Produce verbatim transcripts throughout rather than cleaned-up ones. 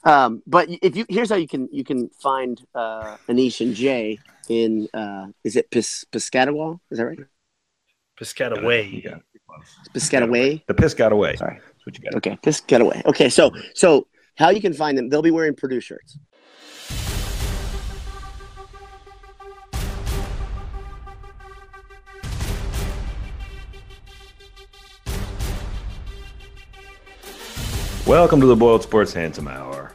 Um, but if you here's how you can you can find uh, Anish and Jay in uh, is it Pis- Piscataway? Is that right? Piscataway. Yeah. Piscataway. The Piscataway. Sorry. That's what you got. Okay, Piscataway. Okay, so so how you can find them? They'll be wearing Purdue shirts. Welcome to the Boiled Sports Handsome Hour.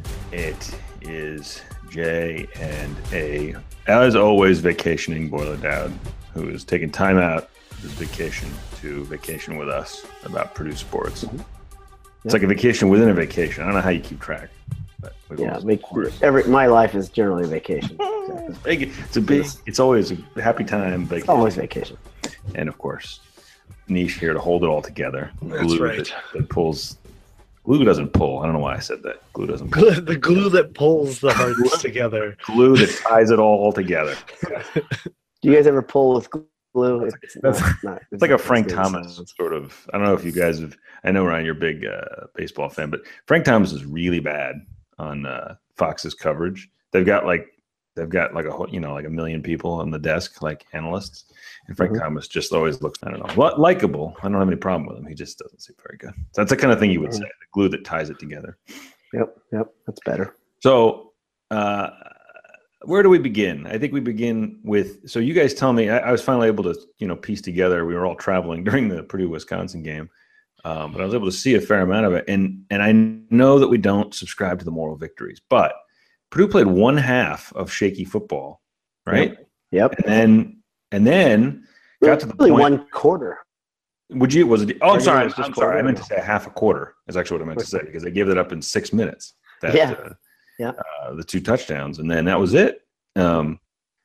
It is Jay and a, as always, vacationing Boiler Dowd, who is taking time out of his vacation to vacation with us about Purdue sports. Mm-hmm. It's yep. like a vacation within a vacation. I don't know how you keep track. But yeah, make, every my life is generally vacation. It's a big. It's always a happy time. Vacation. It's always vacation. And of course, Niche here to hold it all together. That's glue right. That, that pulls. Glue doesn't pull. I don't know why I said that. Glue doesn't pull. The glue that pulls the hearts together. Glue that ties it all together. Do you guys ever pull with glue? It's, it's, not, not, it's like a Frank Thomas sort of. I don't know if you guys have. I know, Ryan, you're a big uh, baseball fan, but Frank Thomas is really bad on uh, Fox's coverage. They've got like they've got like a whole, you know, like a million people on the desk, like analysts. And Frank mm-hmm. Thomas just always looks, I don't know, likable. I don't have any problem with him. He just doesn't seem very good. So that's the kind of thing you would say, the glue that ties it together. Yep, yep, that's better. So uh, where do we begin? I think we begin with, so you guys tell me, I, I was finally able to, you know, piece together, we were all traveling during the Purdue-Wisconsin game, um, but I was able to see a fair amount of it. And, and I know that we don't subscribe to the moral victories, but Purdue played one half of shaky football, right? Yep. yep. And then And then got to the really point. one quarter. Would you? Was it? Oh, I'm sorry. I'm, I'm sorry. I meant now. to say half a quarter. Is actually what I meant to say because they gave it up in six minutes. That, yeah. Uh, yeah. Uh, the two touchdowns, and then that was it. Um,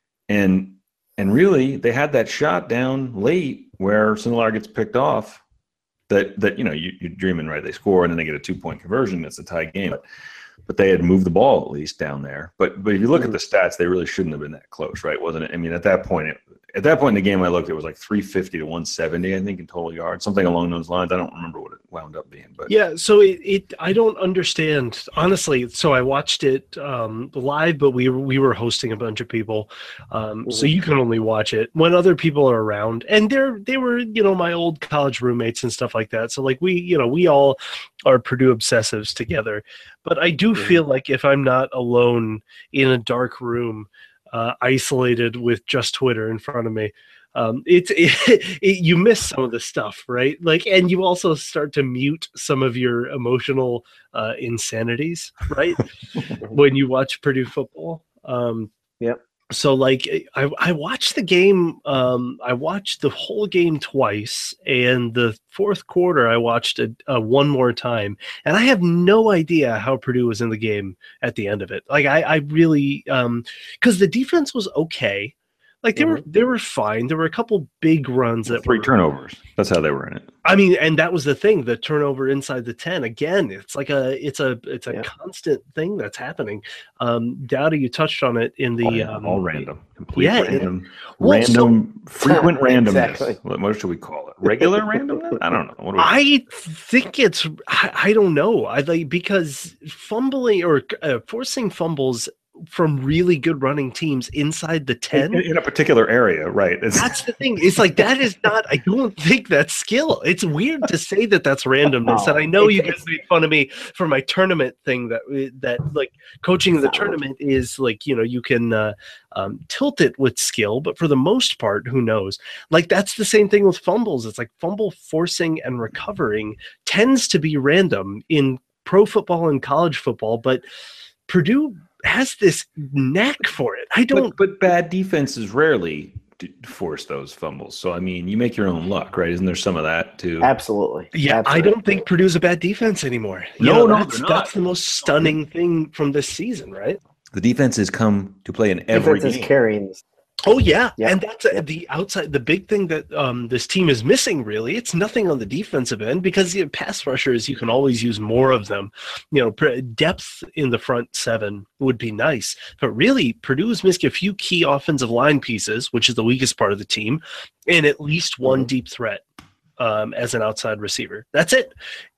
and and really, they had that shot down late where Sindelar gets picked off. That that you know you, you're dreaming, right? They score and then they get a two point conversion. It's a tie game. But, But they had moved the ball at least down there. But but if you look at the stats, they really shouldn't have been that close, right? Wasn't it? I mean, at that point, it, at that point in the game, I looked, it was like three fifty to one seventy, I think, in total yards, something along those lines. I don't remember what it wound up being. But yeah, so it, it I don't understand honestly. So I watched it um, live, but we we were hosting a bunch of people, um, mm-hmm. so you can only watch it when other people are around, and they're they were you know my old college roommates and stuff like that. So like we you know we all are Purdue obsessives together. But I do feel like if I'm not alone in a dark room, uh, isolated with just Twitter in front of me, um, it's it, it, you miss some of the stuff, right? Like, and you also start to mute some of your emotional uh, insanities, right? When you watch Purdue football. Um, yep. So like I, I watched the game, um, I watched the whole game twice, and the fourth quarter I watched it uh, one more time, and I have no idea how Purdue was in the game at the end of it. Like I, I really, um, because the defense was okay. Like they mm-hmm. were, they were fine. There were a couple big runs that three were, turnovers. That's how they were in it. I mean, and that was the thing. The turnover inside the ten again. It's like a, it's a, it's a yeah. constant thing that's happening. Um, Dowdy, you touched on it in the all, um, all random, complete yeah, random, it, well, random, so, frequent randomness. Exactly. What, what should we call it? Regular randomness? I don't know. What do we I think it's. I, I don't know. I like because fumbling or uh, forcing fumbles from really good running teams inside the ten in, in a particular area, right? It's, that's the thing. It's like that is not. I don't think that's skill. It's weird to say that that's randomness. Oh, and I know you guys made fun of me for my tournament thing. That that like coaching the tournament is like you know you can uh, um, tilt it with skill, but for the most part, who knows? Like that's the same thing with fumbles. It's like fumble forcing and recovering tends to be random in pro football and college football, but Purdue has this knack for it. I don't. But, but bad defenses rarely force those fumbles. So I mean, you make your own luck, right? Isn't there some of that too? Absolutely. Yeah, Absolutely. I don't think Purdue's a bad defense anymore. You no, know, no, that's, that's the most stunning thing from this season, right? The defense has come to play in every defense game. Is carrying. Oh yeah, yep. and that's yep. the outside. The big thing that um, this team is missing, really, it's nothing on the defensive end because the pass rushers you can always use more of them. You know, depth in the front seven would be nice, but really, Purdue is missing a few key offensive line pieces, which is the weakest part of the team, and at least one mm-hmm. deep threat um, as an outside receiver. That's it.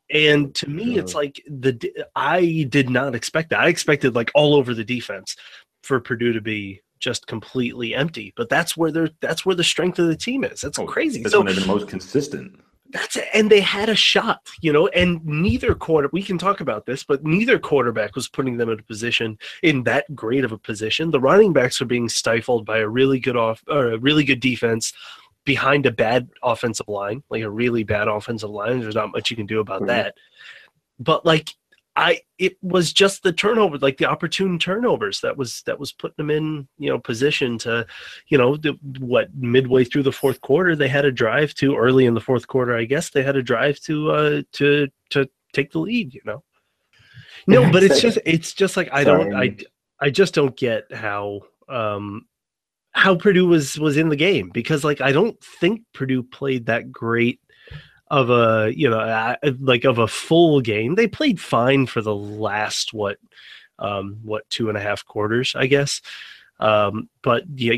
And to me, it's like the I did not expect that. I expected like all over the defense for Purdue to be just completely empty. But that's where they're that's where the strength of the team is. That's oh, crazy. That's so when they're the most consistent. That's it. And they had a shot, you know, and neither quarter, we can talk about this, but neither quarterback was putting them in a position in that great of a position. The running backs were being stifled by a really good off or a really good defense behind a bad offensive line, like a really bad offensive line. There's not much you can do about mm-hmm. that. But like I, it was just the turnover, like the opportune turnovers that was that was putting them in, you know, position to, you know, the, what midway through the fourth quarter they had a drive to early in the fourth quarter, I guess they had a drive to uh, to to take the lead, you know. No, but it's just it's just like I don't I I just don't get how um how Purdue was was in the game, because like I don't think Purdue played that great of a, you know, like of a full game. They played fine for the last, what, um, what, two and a half quarters, I guess. Um, but yeah,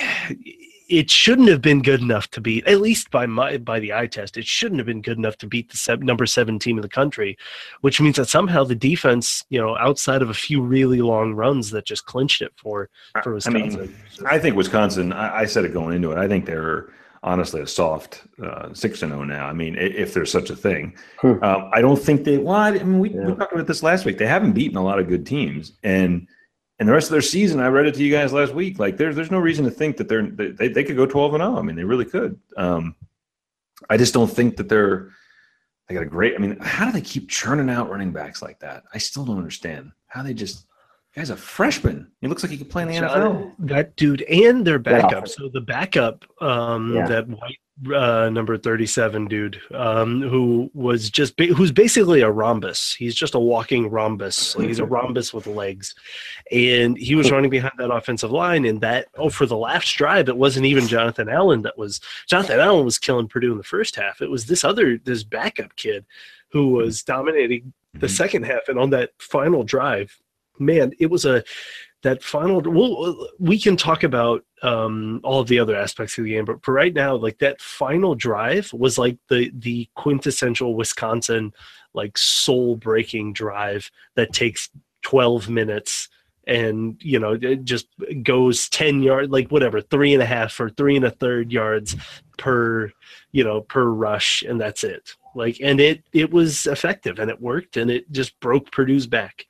it shouldn't have been good enough to beat, at least by my, by the eye test, it shouldn't have been good enough to beat the seven, number seven team in the country, which means that somehow the defense, you know, outside of a few really long runs that just clinched it for, for Wisconsin. I mean, I think Wisconsin, I, I said it going into it, I think they're honestly a soft uh, six and zero now. I mean, if there's such a thing, hmm. um, I don't think they. Well, I mean, we, yeah. we talked about this last week. They haven't beaten a lot of good teams, and and the rest of their season, I read it to you guys last week. Like, there's there's no reason to think that they're they they could go twelve and zero. I mean, they really could. Um, I just don't think that they're. They got a great. I mean, how do they keep churning out running backs like that? I still don't understand how they just. Guy's a freshman. He looks like he could play in the N F L. That dude and their backup. So the backup, um, yeah. that white uh, number thirty-seven dude, um, who was just ba- who's basically a rhombus. He's just a walking rhombus. Like he's a rhombus with legs, and he was running behind that offensive line. And that oh, for the last drive, it wasn't even Jonathan Allen that was Jonathan Allen was killing Purdue in the first half. It was this other this backup kid who was dominating the mm-hmm. second half. And on that final drive. Man, it was a that final. Well, we can talk about um, all of the other aspects of the game, but for right now, like that final drive was like the the quintessential Wisconsin, like soul breaking drive that takes twelve minutes and you know it just goes ten yards, like whatever, three and a half or three and a third yards per you know per rush, and that's it. Like, and it it was effective and it worked and it just broke Purdue's back.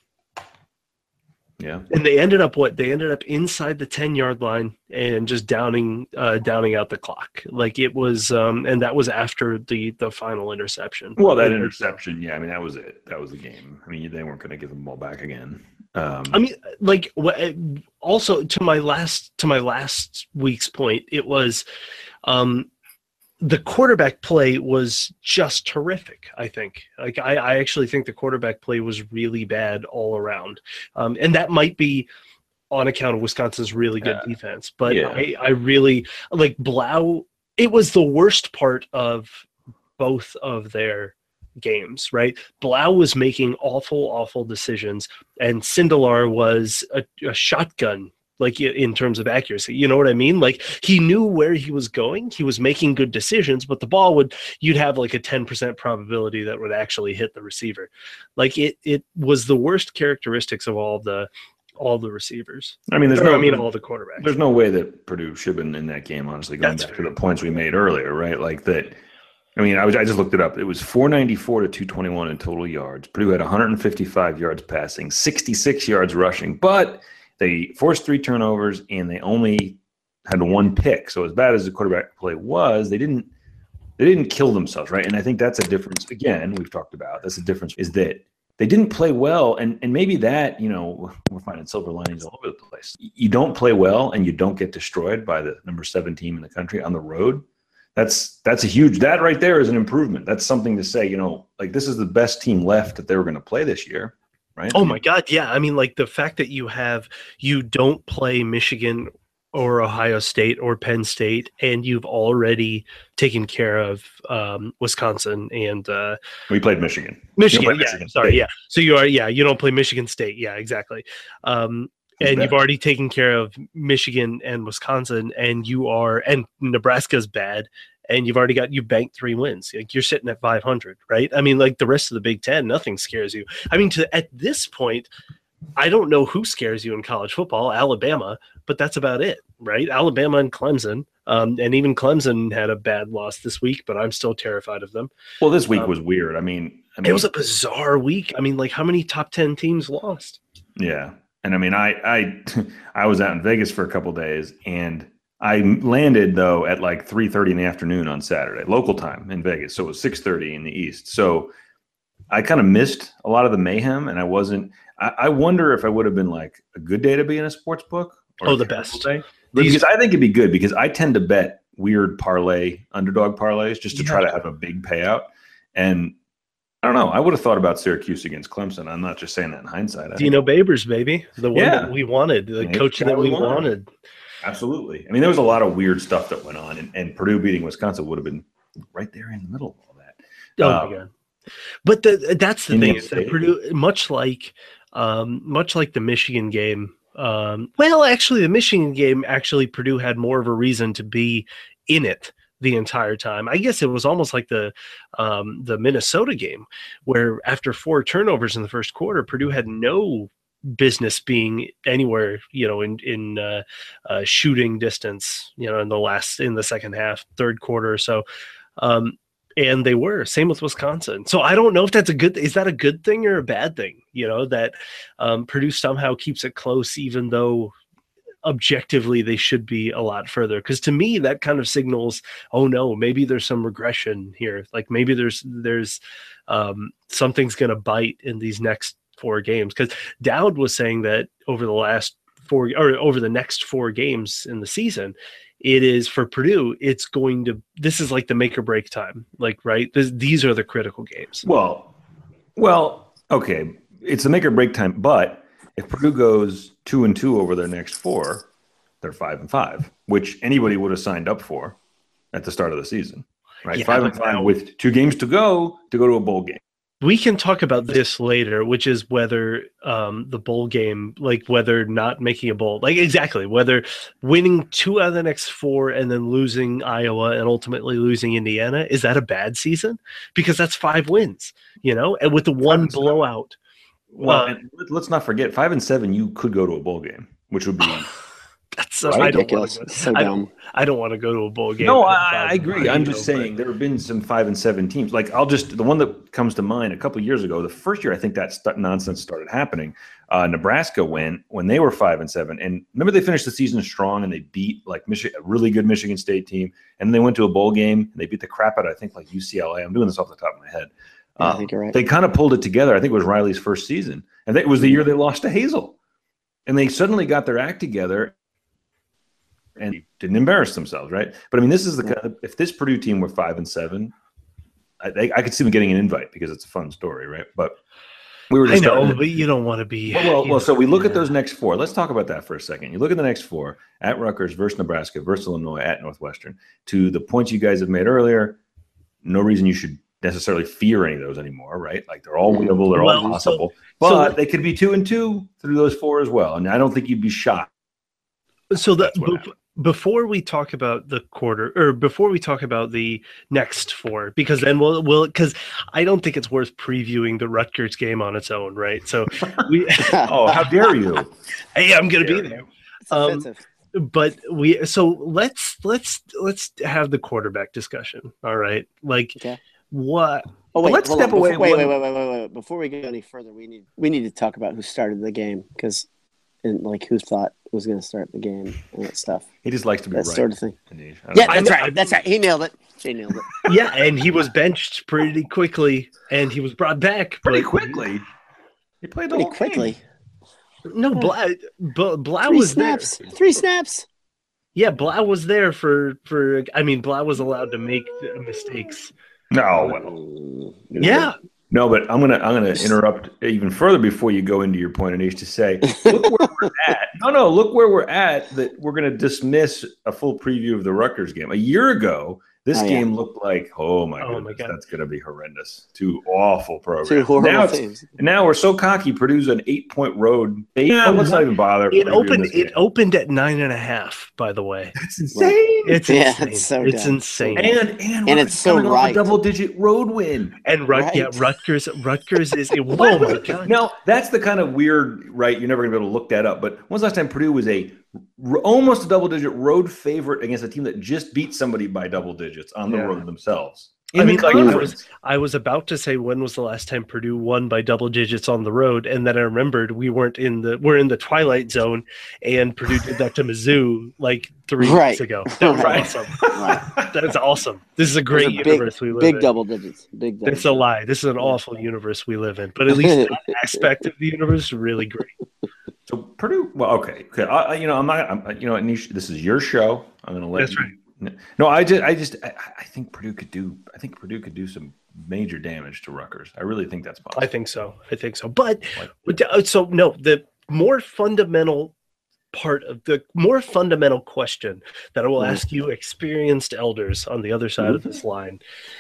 Yeah, and they ended up what? They ended up inside the ten-yard line and just downing, uh, downing out the clock. Like it was, um, and that was after the the final interception. Well, that interception, yeah. I mean, that was it. That was the game. I mean, they weren't going to give them the ball back again. Um, I mean, like, also to my last to my last week's point, it was. Um, The quarterback play was just terrific, I think. Like I, I actually think the quarterback play was really bad all around. Um, and that might be on account of Wisconsin's really good yeah. defense. But yeah. I, I really – like Blau – it was the worst part of both of their games, right? Blau was making awful, awful decisions, and Sindelar was a, a shotgun like in terms of accuracy, you know what I mean? Like he knew where he was going. He was making good decisions, but the ball would, you'd have like a ten percent probability that would actually hit the receiver. Like it, it was the worst characteristics of all the, all the receivers. I mean, there's or, no, I mean, all the quarterbacks. There's no way that Purdue should have been in that game, honestly, going That's back fair. to the points we made earlier, right? Like that. I mean, I was, I just looked it up. It was four ninety-four to two twenty-one in total yards. Purdue had one hundred fifty-five yards passing, sixty-six yards rushing, but they forced three turnovers and they only had one pick. So as bad as the quarterback play was, they didn't they didn't kill themselves, right? And I think that's a difference. Again, we've talked about that's the difference is that they didn't play well, and and maybe that, you know, we're finding silver linings all over the place. You don't play well and you don't get destroyed by the number seven team in the country on the road. That's that's a huge. That right there is an improvement. That's something to say. You know, like this is the best team left that they were going to play this year. Right? Oh my God, yeah. I mean, like the fact that you have you don't play Michigan or Ohio State or Penn State, and you've already taken care of um, Wisconsin and uh, we played Michigan. Michigan, yeah. Michigan sorry, State. yeah. So you are, yeah. You don't play Michigan State, yeah, exactly. Um, and you've already taken care of Michigan and Wisconsin, and you are, and Nebraska's bad, and you've already got you banked three wins. Like you're sitting at five hundred, right? I mean, like the rest of the Big Ten, nothing scares you. I mean, to at this point, I don't know who scares you in college football, Alabama, but that's about it, right? Alabama and Clemson. Um, and even Clemson had a bad loss this week, but I'm still terrified of them. Well, this week um, was weird. I mean, I mean, it was a bizarre week. I mean, like how many top ten teams lost? Yeah. And I mean, I, I, I was out in Vegas for a couple of days, and I landed though at like three thirty in the afternoon on Saturday, local time in Vegas. So it was six thirty in the East. So I kind of missed a lot of the mayhem, and I wasn't, I, I wonder if I would have been like a good day to be in a sports book. Or Oh, the best. Day. Because I think it'd be good because I tend to bet weird parlay, underdog parlays just to Yeah. try to have a big payout. And I don't know. I would have thought about Syracuse against Clemson. I'm not just saying that in hindsight. I Dino Babers, baby, the one Yeah. that we wanted, the Yeah, coach the that guy we we wanted. wanted. Absolutely. I mean, there was a lot of weird stuff that went on, and, and Purdue beating Wisconsin would have been right there in the middle of all that. Oh Um, my god! But the, that's the Indiana thing is that State. Purdue, much like, um, much like the Michigan game. Um, well, actually, the Michigan game, actually, Purdue had more of a reason to be in it the entire time. I guess it was almost like the um, the Minnesota game, where after four turnovers in the first quarter, Purdue had no business being anywhere, you know, in in uh, uh, shooting distance, you know, in the last in the second half, third quarter or so. Um, And they were same with Wisconsin. So I don't know if that's a good, is that a good thing or a bad thing? You know, that um, Purdue somehow keeps it close, even though objectively they should be a lot further. Because to me, that kind of signals, oh no, maybe there's some regression here. Like maybe there's, there's um, something's going to bite in these next four games. Because Dowd was saying that over the last four or over the next four games in the season, it is for Purdue, it's going to, this is like the make or break time. Like, right. This, these are the critical games. Well, well, okay. It's a make or break time, but if Purdue goes two and two over their next four, they're five and five, which anybody would have signed up for at the start of the season, right? Yeah, five and but five now- with two games to go to go to a bowl game. We can talk about this later, which is whether um, the bowl game, like whether not making a bowl, like exactly whether winning two out of the next four and then losing Iowa and ultimately losing Indiana, is that a bad season? Because that's five wins, you know, and with the one and seven. blowout. Well, Uh, and let- let's not forget, five and seven, you could go to a bowl game, which would be That's so, Right? I don't Ridiculous. want to So I dumb. don't, I don't want to go to a bowl game. No, at I, five I and agree. five, I'm you just know, saying there have been some five and seven teams. Like I'll just the one that comes to mind a couple of years ago. The first year I think that st- nonsense started happening. Uh, Nebraska went when they were five and seven, and remember they finished the season strong and they beat like Michigan, a really good Michigan State team, and then they went to a bowl game and they beat the crap out of I think like U C L A. I'm doing this off the top of my head. Yeah, I Um, think you're right. They kind of pulled it together. I think it was Riley's first season, and it was the year they lost to Hazel, and they suddenly got their act together and didn't embarrass themselves, right? But I mean, this is the kind of, if this Purdue team were five and seven, I, they, I could see them getting an invite because it's a fun story, right? But we were I just know, starting to- but you don't want to be. well, well, you well, so know, we look at yeah. those next four. Let's talk about that for a second. You look at the next four at Rutgers versus Nebraska versus Illinois at Northwestern. To the points you guys have made earlier, no reason you should necessarily fear any of those anymore, right? Like they're all winnable, they're Well, all so- possible, so- but they could be two and two through those four as well. And I don't think you'd be shocked. So that That's what bef- happened. before we talk about the quarter, or before we talk about the next four, because then we'll we'll because I don't think it's worth previewing the Rutgers game on its own, right? So we, Oh, how dare you? hey, I'm gonna be Dare there. you. It's um, offensive. But we so let's let's let's have the quarterback discussion. All right, like Okay. what? Oh wait, let's hold step on. away Before, wait, wait, one- wait, wait, wait, wait. Before we go any further, we need we need to talk about who started the game because, and like who thought was going to start the game and that stuff, He just likes to be that right. sort of thing. Anish. I don't Yeah, know. that's I- right. That's right. He nailed it. Jay nailed it. Yeah, and he was benched pretty quickly, and he was brought back pretty but- quickly. He played the Pretty whole quickly. game. No, Blau, B- Blau Three was snaps. there. Three snaps. Yeah, Blau was there for for. I mean, Blau was allowed to make uh, mistakes. No, well, Mm, Yeah, no, but I'm gonna I'm gonna interrupt even further before you go into your point, Anish, to say, look where we're at. No, no, look where we're at. That we're gonna dismiss a full preview of the Rutgers game. A year ago, This Oh, yeah. game looked like, oh my Oh, goodness, my God. that's going to be horrendous. Two awful programs. Two horrible now, it's, teams. now we're so cocky. Purdue's an eight-point road. Yeah, Oh, let's what? not even bother. It reviewing opened. this It game. opened at nine and a half. By the way, That's insane. it's Yeah, insane. it's so it's dumb. insane. and and, And Rutgers it's so coming off right. a double-digit road win. And Rut, yeah, Right. Rutgers. Rutgers is. It, When oh was my it- God! Now that's the kind of weird, right? You're never going to be able to look that up. But when's the last time Purdue was a r- almost a double-digit road favorite against a team that just beat somebody by double digits on the Yeah. road themselves? In I mean, the like, I conference. was, I was about to say when was the last time Purdue won by double digits on the road, and then I remembered we weren't in the we're in the twilight zone, and Purdue did that to Mizzou like three Right. weeks ago. That was Right. awesome. Right. That's awesome. This is a great Those are universe we live Big in. double digits. Big double It's a lie. This is an awful universe we live in, but at least that aspect of the universe is really great. So Purdue, well, okay, okay. I, I- you know, I'm not. I'm, you know, Anish, this is your show. I'm going to let. That's you, right. No, I just, I just, I, I think Purdue could do. I think Purdue could do some major damage to Rutgers. I really think that's possible. I think so. I think so. But Like, uh, so no, the more fundamental part of the more fundamental question that I will Mhm. ask you, experienced elders on the other side of this line,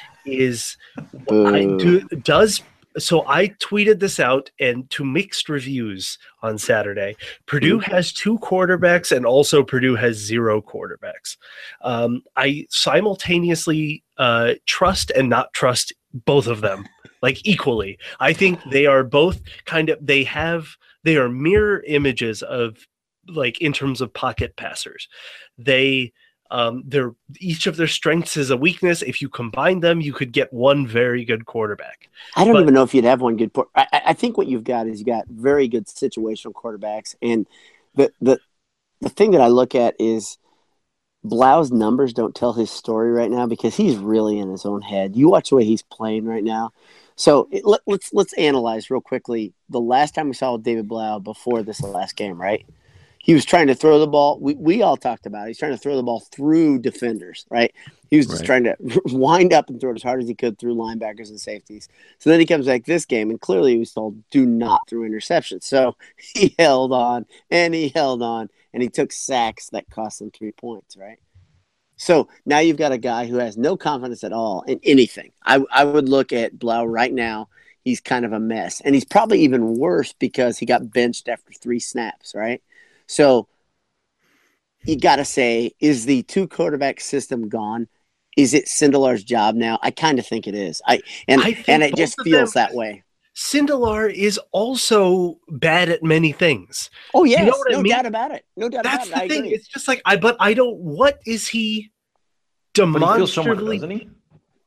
is I Boo. do does so I tweeted this out and to mixed reviews on Saturday. Purdue has two quarterbacks and also Purdue has zero quarterbacks. Um, I simultaneously uh, trust and not trust both of them like equally. I think they are both kind of they have they are mirror images of like in terms of pocket passers. They Um, they're each of their strengths is a weakness. If you combine them, you could get one very good quarterback. I don't But- even know if you'd have one good. Por- I, I I think what you've got is you got very good situational quarterbacks, and the the the thing that I look at is Blau's numbers don't tell his story right now because he's really in his own head. You watch the way he's playing right now. So it, let, let's let's analyze real quickly the last time we saw David Blau before this last game, right? He was trying to throw the ball. We, we all talked about it. He's trying to throw the ball through defenders, right? He was just Right. trying to wind up and throw it as hard as he could through linebackers and safeties. So then he comes back this game, and clearly he was told, do not throw interceptions. So he held on, and he held on, and he took sacks that cost him three points, right? So now you've got a guy who has no confidence at all in anything. I, I would look at Blau right now. He's kind of a mess. And he's probably even worse because he got benched after three snaps, right? So you got to say, is the two quarterback system gone? Is it Sindelar's job now? I kind of think it is. I and I think and it both just of feels them- that way. Sindelar is also bad at many things. Oh yes, know what I no mean? doubt about it. No doubt That's about it. the I thing. agree. It's just like I, but I don't. What is he but he feels somewhere, demonstrably? doesn't he?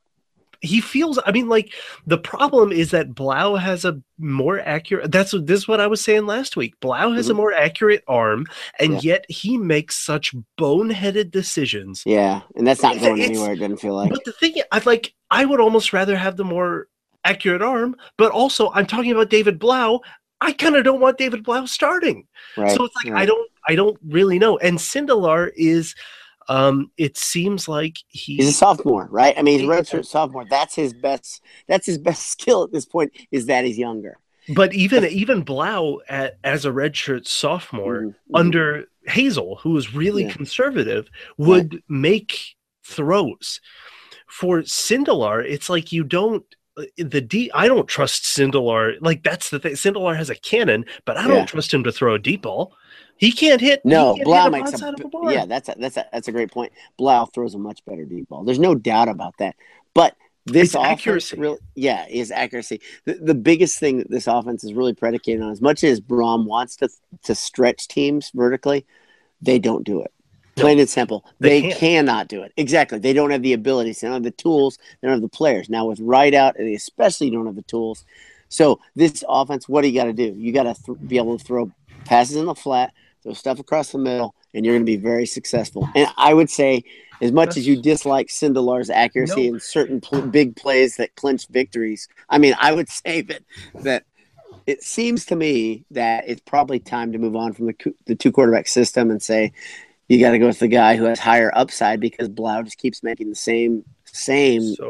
He feels. I mean, like the problem is that Blau has a more accurate. That's what this is what I was saying last week. Blau has a Mhm. more accurate arm, and Yeah. yet he makes such boneheaded decisions. Yeah, and that's not It's- going it's- anywhere. It doesn't feel like. But the thing, I like, I would almost rather have the more accurate arm. But also, I'm talking about David Blau. I kind of don't want David Blau starting. Right. So it's like right. I don't, I don't really know. And Sindelar is, um, it seems like he, He's a sophomore, right? I mean, he's a Yeah. redshirt sophomore. That's his best. That's his best skill at this point. Is that he's younger. but even even Blau at, as a redshirt sophomore Mhm. under Hazel, who was really Yeah. conservative, would make throws. For Sindelar, it's like you don't. The D, I don't trust Sindelar. Like that's the thing. Sindelar has a cannon, but I Yeah. don't trust him to throw a deep ball. He can't hit. No, he can't Blau hit a makes broadside a of a barn. yeah. That's a, that's a, that's a great point. Blau throws a much better deep ball. There's no doubt about that. But this It's offense accuracy. really, yeah, is accuracy. The, the biggest thing that this offense is really predicated on, as much as Braum wants to to stretch teams vertically, they don't do it. No, Plain and simple, they they, can't. cannot do it. Exactly, they don't have the abilities. They don't have the tools. They don't have the players. Now with Rideout, they especially don't have the tools. So this offense, what do you got to do? You got to th- be able to throw passes in the flat, throw stuff across the middle, and you're going to be very successful. And I would say, as much as you dislike Sindelar's accuracy No. in certain pl- big plays that clinch victories, I mean, I would say that that it seems to me that it's probably time to move on from the co- the two quarterback system and say you got to go with the guy who has higher upside because Blau just keeps making the same same So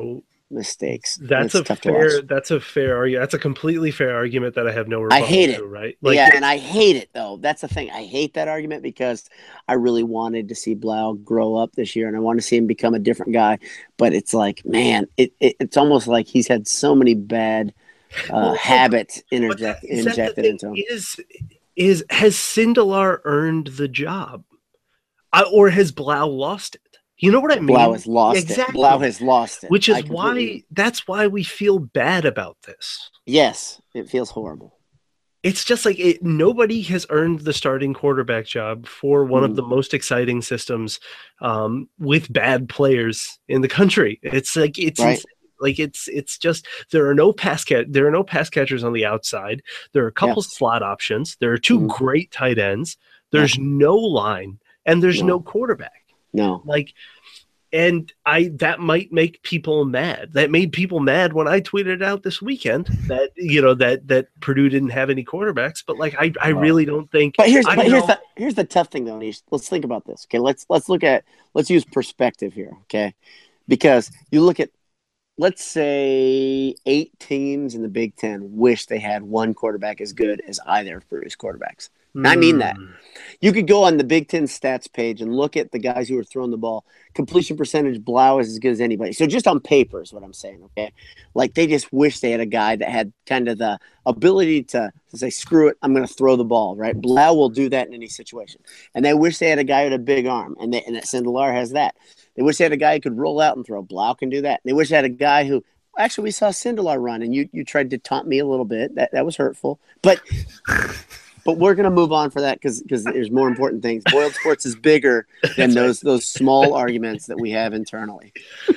mistakes. That's it's a fair. That's a fair argument. That's a completely fair argument that I have no rebuttal I hate it. to, right? Like, yeah, and I hate it though. That's the thing. I hate that argument because I really wanted to see Blau grow up this year, and I want to see him become a different guy. But it's like, man, it, it it's almost like he's had so many bad uh, well, habits interject, injected into him. Is is has Sindelar earned the job, I, or has Blau lost it? You know what I mean? Blau has lost exactly. it. Blau has lost it. Which is why that's why we feel bad about this. Yes, it feels horrible. It's just like it, nobody has earned the starting quarterback job for one mm. of the most exciting systems um, with bad players in the country. It's like it's right. like it's it's just there are no pass catch there are no pass catchers on the outside. There are a couple yeah. slot options. There are two mm. great tight ends. There's yeah. no line and there's no, no quarterback. No. Like, and I that might make people mad. That made people mad when I tweeted out this weekend that you know that that Purdue didn't have any quarterbacks. But like, I, I really don't think. But here's but here's the here's the tough thing though, Nish. Let's think about this. Okay, let's let's look at let's use perspective here. Okay, because you look at let's say eight teams in the Big Ten wish they had one quarterback as good as either of Purdue's quarterbacks. And I mean that. You could go on the Big Ten stats page and look at the guys who are throwing the ball. Completion percentage, Blau is as good as anybody. So just on paper is what I'm saying, okay? Like they just wish they had a guy that had kind of the ability to, to say, screw it, I'm going to throw the ball, right? Blau will do that in any situation. And they wish they had a guy with a big arm, and, they, and that Sindelar has that. They wish they had a guy who could roll out and throw. Blau can do that. And they wish they had a guy who – actually, we saw Sindelar run, and you you tried to taunt me a little bit. That, that was hurtful. But – But we're going to move on for that because because there's more important things. Boiled Sports is bigger than those those small arguments that we have internally.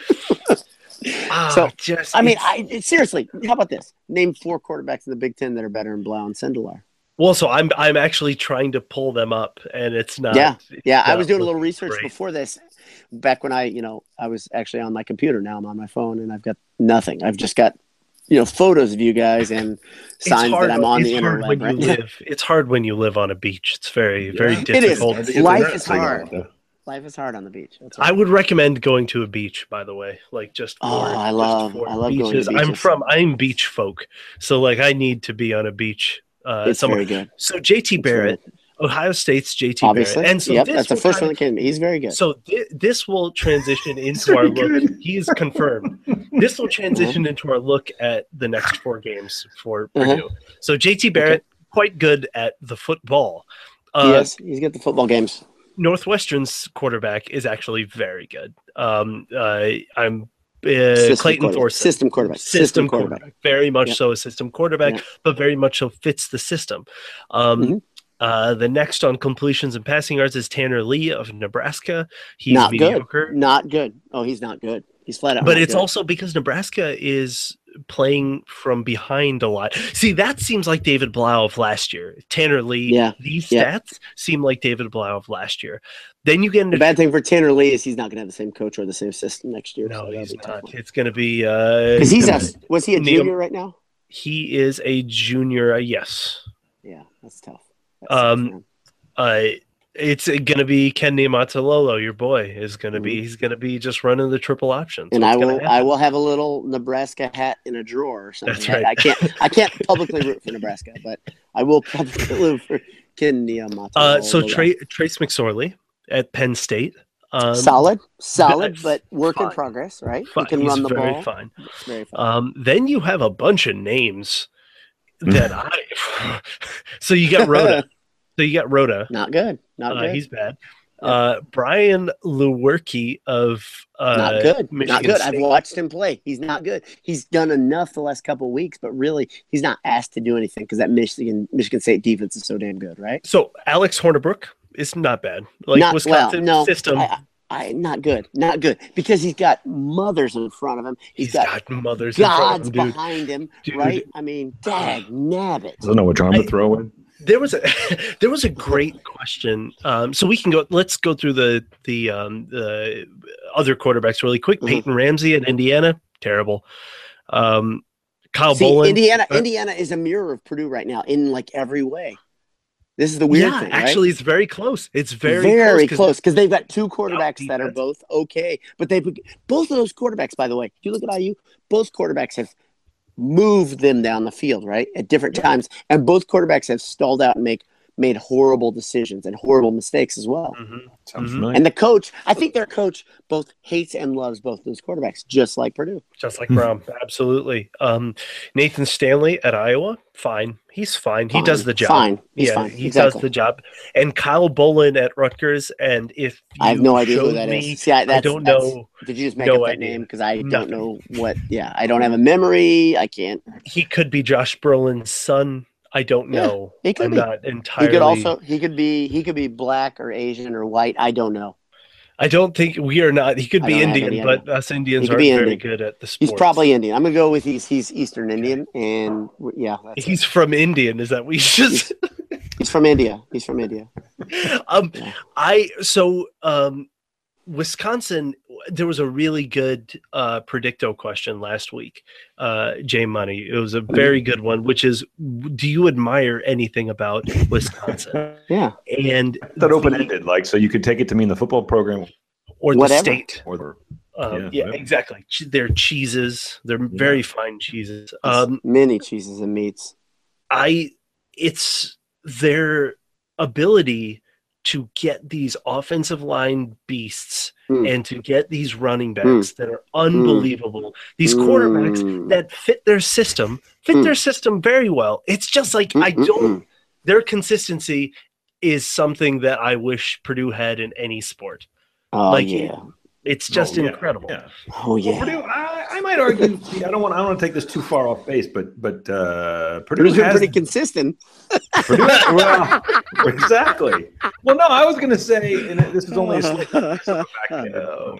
oh, so, just, I mean, I seriously, how about this? Name four quarterbacks in the Big Ten that are better than Blau and Sindelar. Well, so I'm I'm actually trying to pull them up, and it's not. Yeah, it's yeah. Not I was doing a little research great. before this. Back when I, you know, I was actually on my computer. Now I'm on my phone, and I've got nothing. I've just got. You know, photos of you guys and signs that I'm on the internet. When right? you live, it's hard when you live on a beach. It's very, yeah. very difficult. It is. Life is hard. Life is hard on the beach. That's I would recommend going to a beach, by the way. Like just for, oh, I love, I love beaches. going to beaches. I'm from, I'm beach folk, so like I need to be on a beach. Uh, it's somewhere. very good. So J T Barrett. Very Ohio State's J T Obviously. Barrett. And so yep, this that's the first one that came to me. He's very good. So th- this will transition into our look. Good. He is confirmed. This will transition uh-huh. into our look at the next four games for uh-huh. Purdue. So J T Barrett, okay. quite good at the football. Uh, yes, he's got the football games. Northwestern's quarterback is actually very good. Um, uh, I'm Uh, Clayton Thorson. System quarterback. System, system quarterback. quarterback. Very much yep. so a system quarterback, yep. but very much so fits the system. Um, mm-hmm. uh, the next on completions and passing yards is Tanner Lee of Nebraska. He's not mediocre. Good. Not good. Oh, he's not good. He's flat out. But it's good. also because Nebraska is playing from behind a lot. See, that seems like David Blau of last year. Tanner Lee, yeah. these yeah. stats seem like David Blau of last year. Then you get into the bad thing for Tanner Lee is he's not going to have the same coach or the same system next year. No, so he's not. It's going to be because uh, he's a, was he a junior Neil, right now? He is a junior. Uh, yes. Yeah, that's tough. That's um, uh, it's going to be Ken Niumatalolo, your boy, is going to mm-hmm. be. He's going to be just running the triple option. So and I will. I will have a little Nebraska hat in a drawer or something. That's right. I, I can't. I can't publicly root for Nebraska, but I will publicly root for Ken Niumatalolo. Uh, so Tra- Trace McSorley at Penn State. Um, solid, solid, but work fine. in progress, right? Fine. He can He's run the very ball. Fine. Very fine. Um, then you have a bunch of names that I. So you got Rhoda. So you got Rhoda. Not good. Not uh, good. He's bad. Yeah. Uh, Brian Lewerke of uh, not good. Michigan not good. State. I've watched him play. He's not good. He's done enough the last couple of weeks, but really, he's not asked to do anything because that Michigan Michigan State defense is so damn good, right? So Alex Hornibrook is not bad. Like not, Wisconsin well, no, system. I, I, not good. Not good because he's got mothers in front of him. he's, he's got, got mothers gods in front of him, dude. behind him, dude. right? I mean, dag nabbit. Doesn't know what John to throw in. There was a there was a great question. Um, so we can go. Let's go through the the um, the other quarterbacks really quick. Mm-hmm. Peyton Ramsey at Indiana, terrible. Um, Kyle See, Bolin. Indiana, uh, Indiana is a mirror of Purdue right now in like every way. This is the weird yeah, thing, actually, right? it's very close. It's very, very close close because they've got two quarterbacks defense. that are both okay, but they both of those quarterbacks. By the way, if you look at I U, both quarterbacks have moved them down the field, right, at different Yeah. times, and both quarterbacks have stalled out and make made horrible decisions and horrible mistakes as well. Mm-hmm. Sounds Mhm. familiar. And the coach, I think their coach both hates and loves both those quarterbacks, just like Purdue. Just like Brown, absolutely. Um, Nathan Stanley at Iowa, fine. He's fine. He Fine. does the job. Fine. He's yeah, fine. he Exactly. does the job. And Kyle Bolin at Rutgers, and if you I have no idea who showed that me, is. See, I, that's, I don't that's, know. Did you just make No up that idea. name? Because I Nothing. don't know what. Yeah, I don't have a memory. I can't. He could be Josh Brolin's son. I don't Yeah, know. he could I'm be. not entirely. He could also. He could be. He could be black or Asian or white. I don't know. I don't think we are not. He could I be don't have Indian, any but idea. us Indians He could aren't be very Indian. good at the sports. He's probably Indian. I'm gonna go with he's he's Eastern Indian, and yeah, that's He's it. from Indian. Is that we just? He's from India. He's from India. um, Yeah. I so um, Wisconsin. There was a really good uh, Predicto question last week, uh, Jay Money. It was a very good one, which is, do you admire anything about Wisconsin? Yeah. And That open ended, like so you could take it to mean the football program or the Whatever. state. or the Um, Yeah, yeah, whatever. exactly. Che- They're cheeses. They're very fine cheeses. Um, Many cheeses and meats. I it's their ability to get these offensive line beasts Mm. and to get these running backs that are unbelievable. These Mm. quarterbacks that fit their system, fit Mm. their system very well. It's just like I Mm-mm-mm. don't their consistency is something that I wish Purdue had in any sport. Oh like yeah. It's just Oh, yeah, incredible. Yeah. Oh Well, yeah. Purdue, I, I might argue. See, I don't want. I don't want to take this too far off base, but but uh, Purdue Purdue's been has pretty consistent. Purdue, well, exactly. Well, no, I was going to say, and this is only a slight back Oh,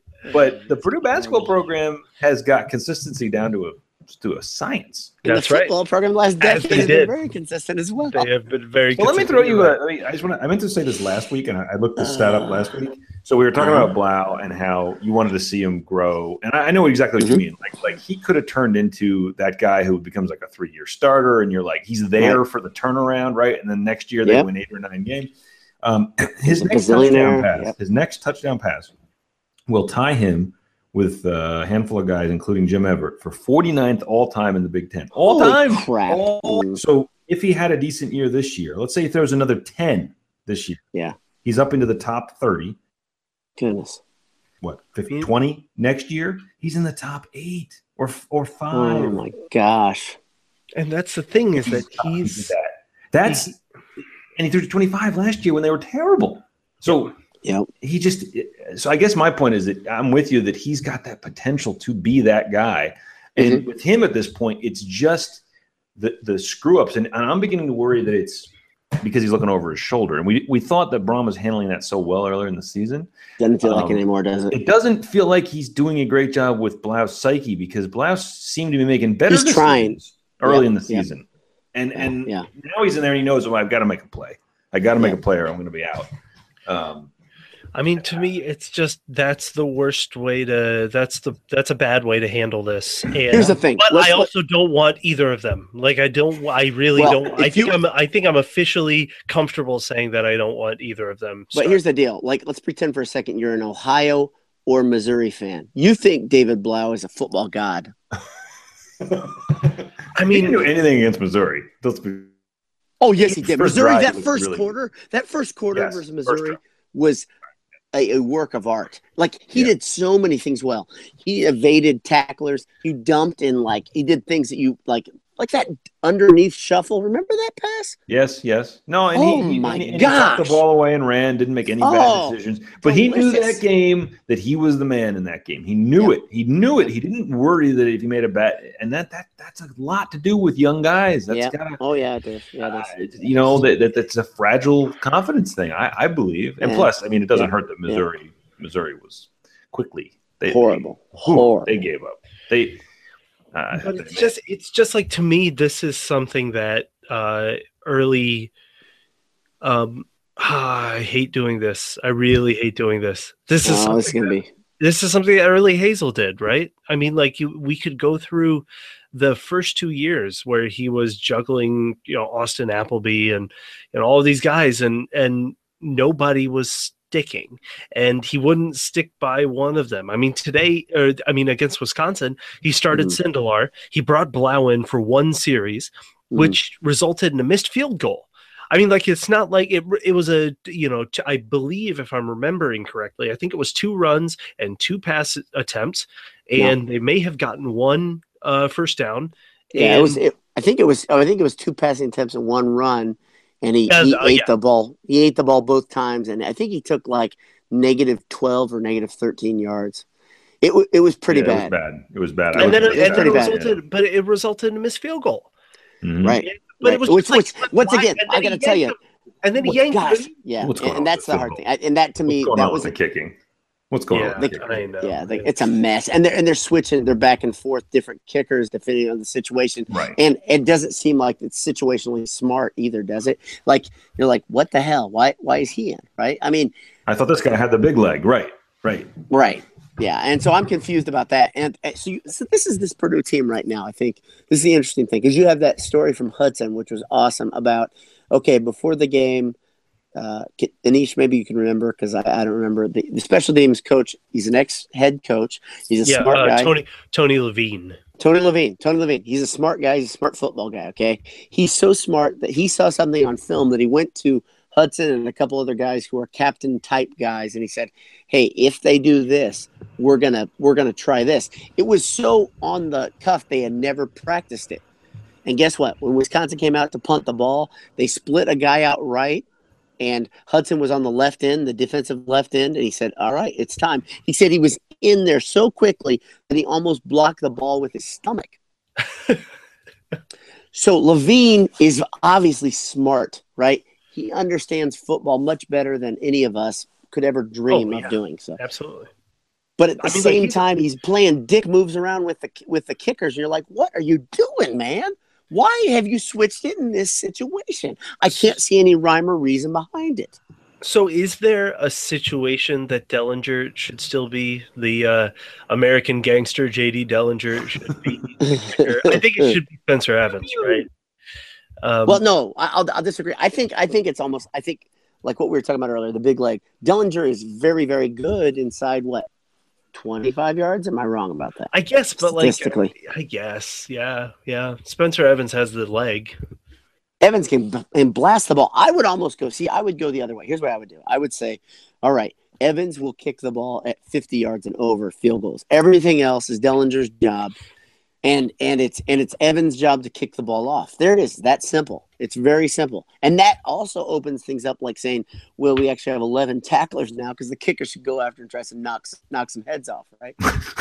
but the Purdue basketball program has got consistency down to a to a science. And That's the right. football program last As decade they has did. been very consistent as well. They have been very So let me consistent. throw you You're a. I, mean, I just want to. I meant to say this last week, and I, I looked this stat up last week. So we were talking Uh-huh. about Blau and how you wanted to see him grow, and I, I know exactly what Mhm. you mean. Like, like he could have turned into that guy who becomes like a three-year starter, and you're like, he's there for the turnaround, right? And then next year they Yep. win eight or nine games. Um, his He's a next touchdown bazillionaire. pass, Yep. his next touchdown pass, will tie him with a handful of guys, including Jim Everett, for forty-ninth all time in the Big Ten. All Holy time. crap. All- Mm. So if he had a decent year this year, let's say he throws another ten this year. Yeah. He's up into the top thirty. Goodness. What, fifty, twenty next year? He's in the top eight or or five. Oh my gosh. And that's the thing is that He did he's that. That's and he threw to twenty-five last year when they were terrible. So Yep. he just so I guess my point is that I'm with you that he's got that potential to be that guy. And Mhm. with him at this point, it's just the the screw ups. And, and I'm beginning to worry that it's because he's looking over his shoulder. And we we thought that Braun was handling that so well earlier in the season. Doesn't feel like Um, it anymore, does it? It doesn't feel like he's doing a great job with Blau's psyche because Blau seemed to be making better He's trying. decisions early Yep, in the yep. season. And Yeah, and yeah. now he's in there and he knows, oh, I've got to make a play. I got to make Yeah. a play or I'm going to be out. Um, I mean, to me, it's just that's the worst way to. That's the that's a bad way to handle this. And, Here's the thing. but Let's- I also don't want either of them. Like, I don't. I really Well, don't. I if think you- I'm. I think I'm officially comfortable saying that I don't want either of them. But starting. here's the deal. Like, let's pretend for a second you're an Ohio or Missouri fan. You think David Blau is a football god. I he mean, didn't do anything against Missouri. Let's be- Oh, yes, he did. First Missouri, drive that was first really- quarter, that first quarter Yes, versus first Missouri drive. was a, a work of art. Like, he Yeah. did so many things well. He evaded tacklers. He dumped in, like, he did things that you, like, like that underneath shuffle. Remember that pass? Yes, yes. No, and Oh he, he, my and he, and he tucked the gosh. ball away and ran, didn't make any Oh, bad decisions. But he knew delicious. that game that he was the man in that game. He knew Yeah. it. He knew it. He didn't worry that if he made a bet, and that that that's a lot to do with young guys. That's Yeah. gotta Oh, yeah, it is. Yeah, uh, it is. it's- you know that, that that's a fragile confidence thing. I, I believe, and Yeah. plus, I mean, it doesn't Yeah. hurt that Missouri Missouri was quickly they, Horrible. They, Horrible. they gave up. They. Uh, but it's just. It's just like to me. This is something that uh, early. Um, ah, I hate doing this. I really hate doing this. This is Oh, this is something going to that be. this is something that Early Hazel did, right? I mean, like you, we could go through the first two years where he was juggling, you know, Austin Appleby and and all of these guys, and and nobody was sticking, and he wouldn't stick by one of them. I mean, today, or I mean, against Wisconsin, he started mm-hmm. Sindelar. He brought Blau in for one series, mm-hmm. which resulted in a missed field goal. I mean, like, it's not like it, it was a, you know, t- I believe, if I'm remembering correctly, I think it was two runs and two pass attempts, and yeah. they may have gotten one uh, first down. Yeah, and, it was, it, I think it was, oh, I think it was two passing attempts and one run, and he, he uh, ate yeah. the ball. He ate the ball both times, and I think he took like negative twelve or negative thirteen yards. It, w- it was pretty yeah, bad. It was bad. It was bad. And then it, it, and then it bad. resulted, but it resulted in a missed field goal. Mm-hmm. Right. But right. it was which, like, which once again, I got to tell you, him, and then he what, yanked gosh, him. yeah, What's and, going and that's the hard thing. I, and that to me, What's going that on was with the kicking. What's going yeah, on? With the I know. Yeah, they, it's a mess, and they're and they're switching. They're back and forth, different kickers depending on the situation. Right. And it doesn't seem like it's situationally smart either, does it? Like you're like, what the hell? Why why is he in? Right? I mean, I thought this guy had the big leg. Right. Right. Right. Yeah, and so I'm confused about that. And so, you, so this is this Purdue team right now. I think this is the interesting thing because you have that story from Hudson, which was awesome about, okay, before the game, uh, Anish, maybe you can remember because I, I don't remember. The, the special teams coach, he's an ex-head coach. He's a yeah, smart uh, guy. Tony, Tony Levine. Tony Levine. Tony Levine. He's a smart guy. He's a smart football guy, okay? He's so smart that he saw something on film that he went to Hudson and a couple other guys who are captain type guys, and he said, hey, if they do this, we're gonna we're gonna try this. It was so on the cuff, they had never practiced it. And guess what? When Wisconsin came out to punt the ball, they split a guy out right, and Hudson was on the left end, the defensive left end, and he said, all right, it's time. He said he was in there so quickly that he almost blocked the ball with his stomach. So Levine is obviously smart, right? He understands football much better than any of us could ever dream oh, yeah. of doing so. Absolutely. But at the I mean, same like, time, he's playing dick moves around with the with the kickers. And you're like, what are you doing, man? Why have you switched it in this situation? I can't see any rhyme or reason behind it. So is there a situation that Dellinger should still be the uh, American gangster J D Dellinger should be? I think it should be Spencer Evans, right? Um, well, no, I'll, I'll disagree. I think I think it's almost. I think like what we were talking about earlier, the big leg. Dellinger is very, very good inside what twenty-five yards. Am I wrong about that? I guess, but like, statistically, I guess, yeah, yeah. Spencer Evans has the leg. Evans can and blast the ball. I would almost go. See, I would go the other way. Here's what I would do. I would say, all right, Evans will kick the ball at fifty yards and over field goals. Everything else is Dellinger's job. And and it's and it's Evans' job to kick the ball off. There it is. That's simple. It's very simple. And that also opens things up like saying, well, we actually have eleven tacklers now because the kicker should go after and try to knock, knock some heads off, right?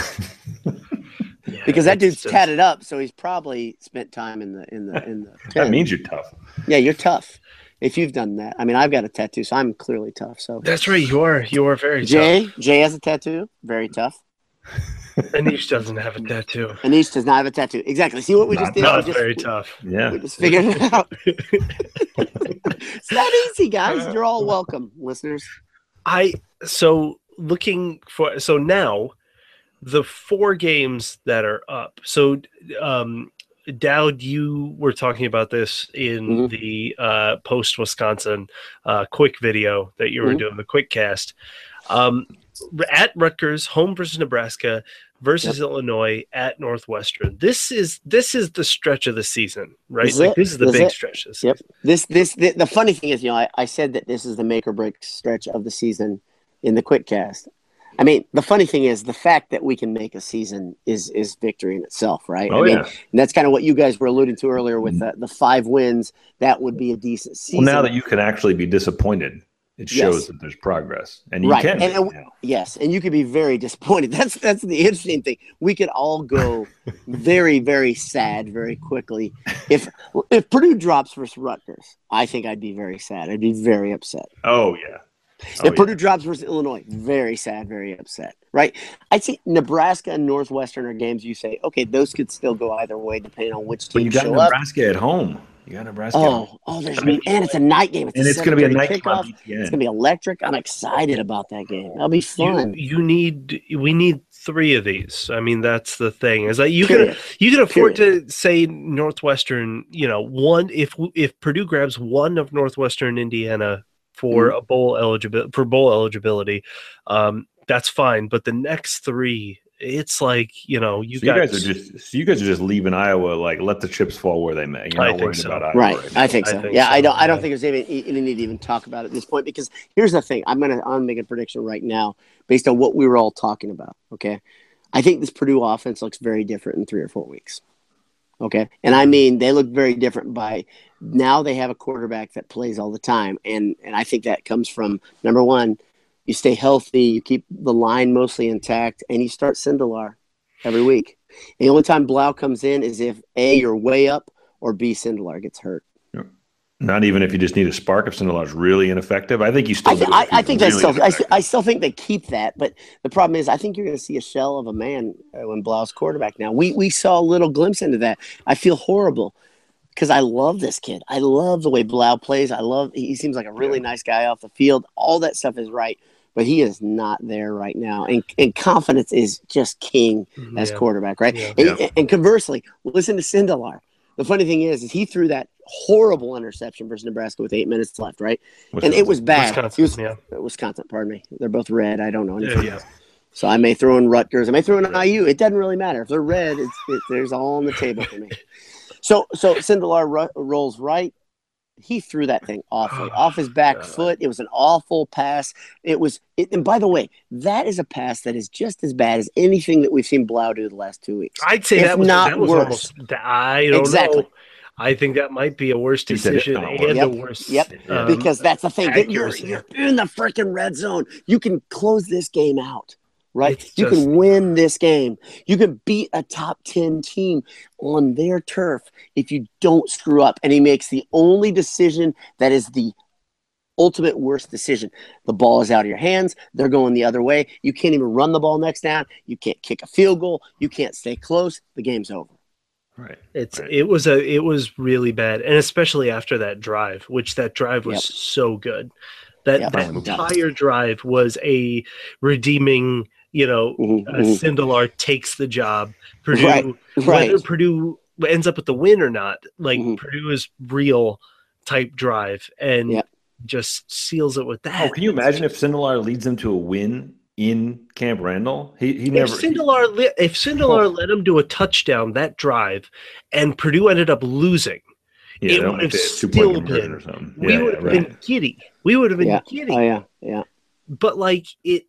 yeah, because that dude's tatted up, so he's probably spent time in the in the in the That means you're tough. Yeah, you're tough. If you've done that. I mean, I've got a tattoo, so I'm clearly tough. So that's right. You are. You are very Jay, tough. Jay has a tattoo. Very tough. Anish doesn't have a tattoo. Anish does not have a tattoo. Exactly. See what we not, just did? Not we just, very tough. Yeah. We just figured it out. It's not easy, guys. You're all welcome, listeners. I so looking for so now the four games that are up. So um Dowd, you were talking about this in mm-hmm. the uh, post Wisconsin uh, quick video that you were mm-hmm. doing, the quick cast. Um, at Rutgers, home versus Nebraska, versus yep. Illinois, at Northwestern. This is this is the stretch of the season, right? This is, like, this is the this big is stretch of the yep. season. This this the, the funny thing is, you know, I, I said that this is the make or break stretch of the season in the quick cast. I mean, the funny thing is the fact that we can make a season is is victory in itself, right? Oh, I mean, yeah. And that's kind of what you guys were alluding to earlier with the, the five wins. That would be a decent season. Well, now that you can actually be disappointed, it shows yes. that there's progress, and you right. can. And, and, yes, and you could be very disappointed. That's that's the interesting thing. We could all go very, very sad very quickly if if Purdue drops versus Rutgers. I think I'd be very sad. I'd be very upset. Oh yeah. Oh, if Purdue yeah. drops versus Illinois, very sad, very upset. Right? I think Nebraska and Northwestern are games you say, okay, those could still go either way depending on which team But you got show Nebraska up. at home. You got Nebraska. Oh, oh, there's and it's a night game. It's and a it's going to be a night kickoff. game on B T N. It's going to be electric. I'm excited about that game. That'll be fun. You, you need we need three of these. I mean, that's the thing. Is that you Period. can you can afford Period. to say Northwestern. You know, one if if Purdue grabs one of Northwestern Indiana for mm. a bowl eligibility for bowl eligibility, um, that's fine. But the next three. It's like, you know, you, so guys, you guys are just so you guys are just leaving Iowa like let the chips fall where they may. You're I not think so. About Iowa right. right I think so. I think yeah, so. I don't I don't yeah. think there's even any need to even talk about it at this point because here's the thing. I'm gonna I'm making a prediction right now based on what we were all talking about. Okay. I think this Purdue offense looks very different in three or four weeks. Okay. And I mean they look very different by now they have a quarterback that plays all the time. And and I think that comes from number one, you stay healthy, you keep the line mostly intact, and you start Sindelar every week. And the only time Blau comes in is if A, you're way up, or B, Sindelar gets hurt. Not even if you just need a spark. If Sindelar is really ineffective, I think you still. I, th- I, I think really that's still. I, st- I still think they keep that, but the problem is, I think you're going to see a shell of a man uh, when Blau's quarterback. Now we we saw a little glimpse into that. I feel horrible because I love this kid. I love the way Blau plays. I love. He seems like a really yeah. nice guy off the field. All that stuff is right. But he is not there right now. And, and confidence is just king as yeah. quarterback, right? Yeah. And, yeah. and conversely, listen to Sindelar. The funny thing is, is he threw that horrible interception versus Nebraska with eight minutes left, right? Wisconsin. And it was bad. Wisconsin, was, yeah. Wisconsin, pardon me. They're both red. I don't know anything yeah, else. Yeah. So I may throw in Rutgers. I may throw in I U. It doesn't really matter. If they're red, it's, it, there's all on the table for me. So so Sindelar ro- rolls right. He threw that thing awfully off his back foot. It was an awful pass. It was, it, and by the way, that is a pass that is just as bad as anything that we've seen Blau do the last two weeks. I'd say if that was not that was worse. Almost, I don't exactly. know. I think that might be a worse decision and yep. a worse. Yep. Um, because that's the thing. You're, you're in the freaking red zone. You can close this game out. Right, it's you just, can win this game. You can beat a top ten team on their turf if you don't screw up. And he makes the only decision that is the ultimate worst decision. The ball is out of your hands. They're going the other way. You can't even run the ball next down. You can't kick a field goal. You can't stay close. The game's over. Right. It's right. it was a it was really bad, and especially after that drive, which that drive was yep. so good. That yep. that entire drive was a redeeming. You know, mm-hmm, uh, Sindelar takes the job. Purdue, right, right. whether Purdue ends up with the win or not, like mm-hmm. Purdue is real type drive and yep. just seals it with that. Oh, can you imagine if Sindelar leads them to a win in Camp Randall? He he never. If Sindelar, he, if Sindelar oh. let him do a touchdown that drive, and Purdue ended up losing, yeah, it would have still been. Or something. We yeah, would have yeah, been right. giddy. We would have been yeah. giddy. Oh yeah, yeah. But like it.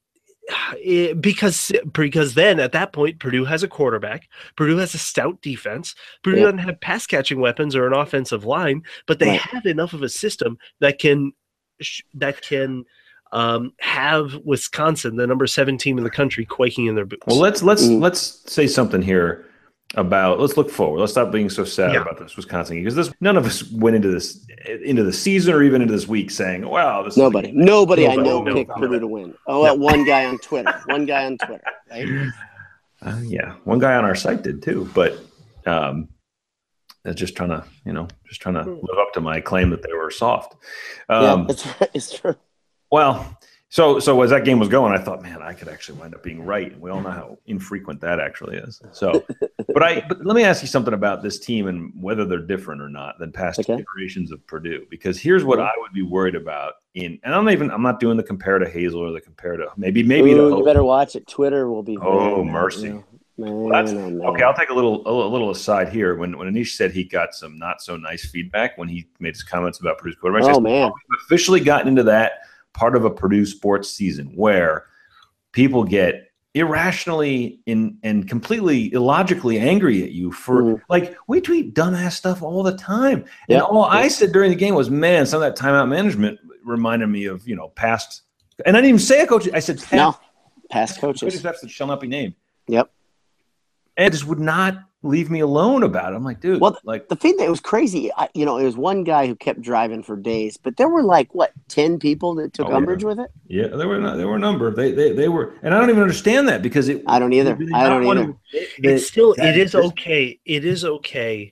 It, because because then at that point Purdue has a quarterback, Purdue has a stout defense, Purdue yep. doesn't have pass catching weapons or an offensive line, but they right. have enough of a system that can that can um, have Wisconsin, the number seven team in the country, quaking in their boots. Well, let's let's mm. let's say something here about let's look forward. Let's stop being so sad yeah. about this Wisconsin because this none of us went into this into the season or even into this week saying, "Wow, this nobody, is nobody, nobody I know nobody. picked Purdue to win." Oh, no. one guy on Twitter, one guy on Twitter, right? Uh, yeah, one guy on our site did too, but um, that's just trying to, you know, just trying to live up to my claim that they were soft. Um, yeah, that's right. It's true. Well. So, so as that game was going, I thought, man, I could actually wind up being right. And we all know how infrequent that actually is. So, but I, but let me ask you something about this team and whether they're different or not than past okay. iterations of Purdue. Because here's what I would be worried about in, and I'm not even, I'm not doing the compare to Hazel or the compare to maybe, maybe. Ooh, to you better watch it. Twitter will be. Oh, mercy. You know, man, well, that's, man, man. Okay, I'll take a little, a little aside here. When when Anish said he got some not so nice feedback when he made his comments about Purdue's quarterback, oh said, man, we've officially gotten into that part of a Purdue sports season where people get irrationally in, and completely illogically angry at you for mm. like we tweet dumbass stuff all the time. And yep. all yep. I said during the game was, man, some of that timeout management reminded me of, you know, past, and I didn't even say a coach. I said past, no, past coaches. Coaches that shall not be named. Yep. And just would not leave me alone about it. I'm like, dude. Well, like the thing that was crazy, I, you know, it was one guy who kept driving for days, but there were like what ten people that took oh, umbrage yeah. with it. Yeah, there were there were a number. They they they were, and I don't even understand that because it. I don't either. I don't either. To, it, it's still it is okay. It is okay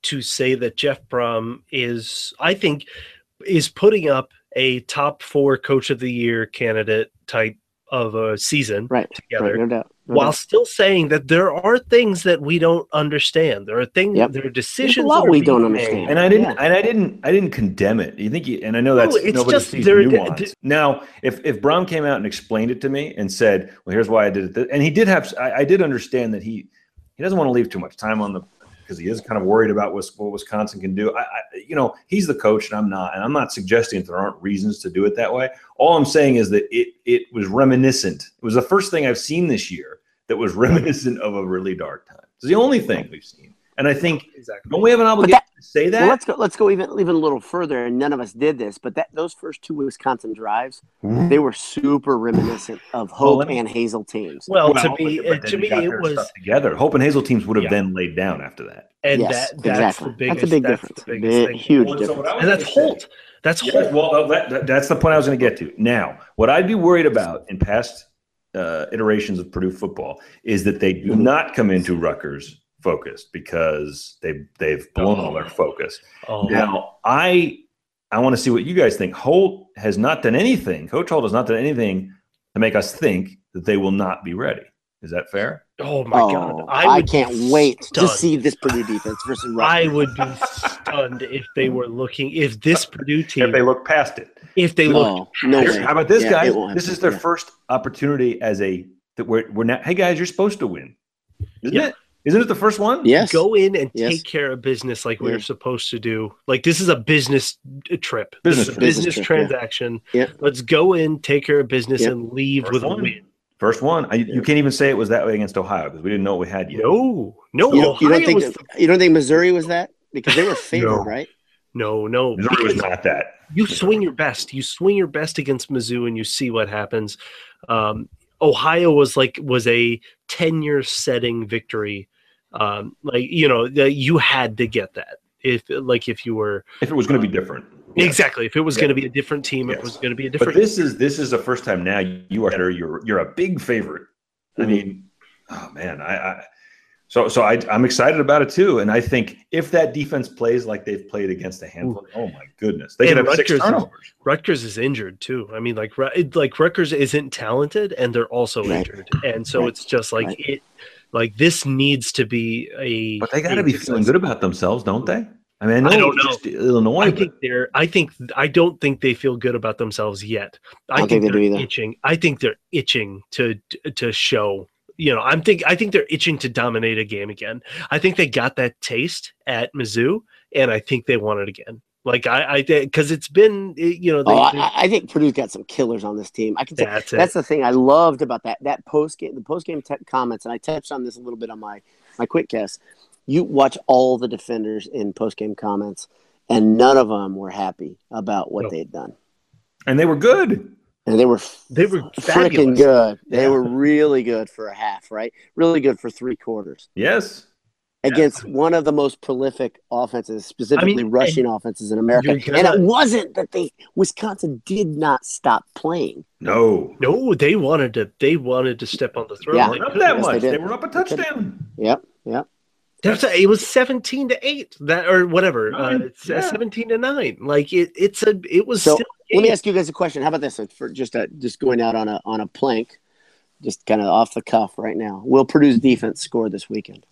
to say that Jeff Brom is, I think, is putting up a top four coach of the year candidate type of a season right, together, right, no doubt, no while doubt. still saying that there are things that we don't understand. There are things, Yep. there are decisions There's a lot that are we being don't made. understand. And I didn't, Yeah. and I didn't, I didn't condemn it. You think, you, and I know that's No, it's nobody just sees there- nuance. th- Now, if if Brom came out and explained it to me and said, "Well, here's why I did it," and he did have, I, I did understand that he he doesn't want to leave too much time on the because he is kind of worried about what, what Wisconsin can do. I, I, you know, he's the coach, and I'm not, and I'm not suggesting that there aren't reasons to do it that way. All I'm saying is that it it was reminiscent. It was the first thing I've seen this year that was reminiscent of a really dark time. It's the only thing we've seen, and I think Exactly. don't we have an obligation that- to say that? Well, let's go. Let's go even even a little further. And none of us did this, but that those first two Wisconsin drives, they were super reminiscent of Hope let me- and Hazel teams. Well, Well, to me, but- but uh, then to they me, got it their was, stuff together. Hope and Hazel teams would have Yeah. then laid down after that. and Yes, that that's exactly. the biggest. That's a big that's difference. The biggest Big, thing. huge Well, so difference. what I was And that's gonna say- Holt. That's Yes, Holt. well, that, that, that's the point I was going to get to. Now, what I'd be worried about in past uh, iterations of Purdue football is that they do Mhm. not come into Rutgers focused because they they've blown all their focus. Oh, Now, I I want to see what you guys think. Holt has not done anything. Coach Holt has not done anything to make us think that they will not be ready. Is that fair? oh my Oh, God! I, would can't be wait stunned. to see this Purdue defense versus I Rutgers. would be stunned if they were looking. If this Purdue team, If they look past it. if they look, Oh, no Here's- way. How about this, Yeah, guys? it won't This happen. is their Yeah. first opportunity as a that we're we're now. Hey guys, you're supposed to win, isn't Yeah. it? Isn't it the first one? Yes. go in and Yes. take care of business like we Yeah. were supposed to do. Like this is a business uh, trip. Business this is a trip. business, Business trip, yeah. transaction. Yeah. Let's go in, take care of business, Yeah. and leave First with a one. win. First one. I, Yeah. You can't even say it was that way against Ohio because we didn't know what we had yet. No, no, You don't, you Ohio don't think was that- the- you don't think Missouri was that because they were favored, No. right? no, no. Missouri was because not that. You swing your best. You swing your best against Mizzou, and you see what happens. Um, Ohio was like was a ten-year setting victory. Um, like you know, the, you had to get that if like if you were If it was going to be different. Yes. exactly if it was Yeah. going to be a different team, Yes. it was going to be a But different. this is this is the first time now you are better. You're you're a big favorite. I Mhm. mean, oh man, I, I so so I, I'm excited about it too. And I think if that defense plays like they've played against a handful, oh my goodness, they And could have six Rutgers is- turnovers. Rutgers is injured too. I mean, like Ru- it- like Rutgers isn't talented, and they're also Right. injured, and so Right. it's just like Right. it. Like this needs to be a. But they got a to be feeling success. good about themselves, don't they? I mean, I know, I don't it's know. just Illinois, I but think they're. I think. I don't think they feel good about themselves yet. I, don't think, think they they're do either. itching. I think they're itching to to show. You know, I'm think. I think they're itching to dominate a game again. I think they got that taste at Mizzou, and I think they want it again. Like I, I, because it's been. You know, they, Oh, they- I, I think Purdue's got some killers on this team. I can say that's it. that's the thing I loved about that that post game, the post game te- comments, and I touched on this a little bit on my my quick cast. You watch all the defenders in post game comments, and none of them were happy about what No. they'd done, and they were good. and they were They were freaking fabulous. good. They Yeah. were really good for a half, right? Really good for three quarters Yes. against one of the most prolific offenses, specifically and rushing offenses in America. you're And gonna- it wasn't that they Wisconsin did not stop playing. No. No, they wanted to. They wanted to step on the throat. Yeah. They Not couldn't. that Yes, they much. They, did. were up a They could. touchdown. Yep, yep. That's a, it was seventeen to eight that or whatever. Uh, Nine, it's yeah. seventeen to nine. Like it. It's a. It was So still. a let me game. ask you guys a question. How about this? For just a, just going out on a on a plank, just kind of off the cuff right now. Will Purdue's defense score this weekend?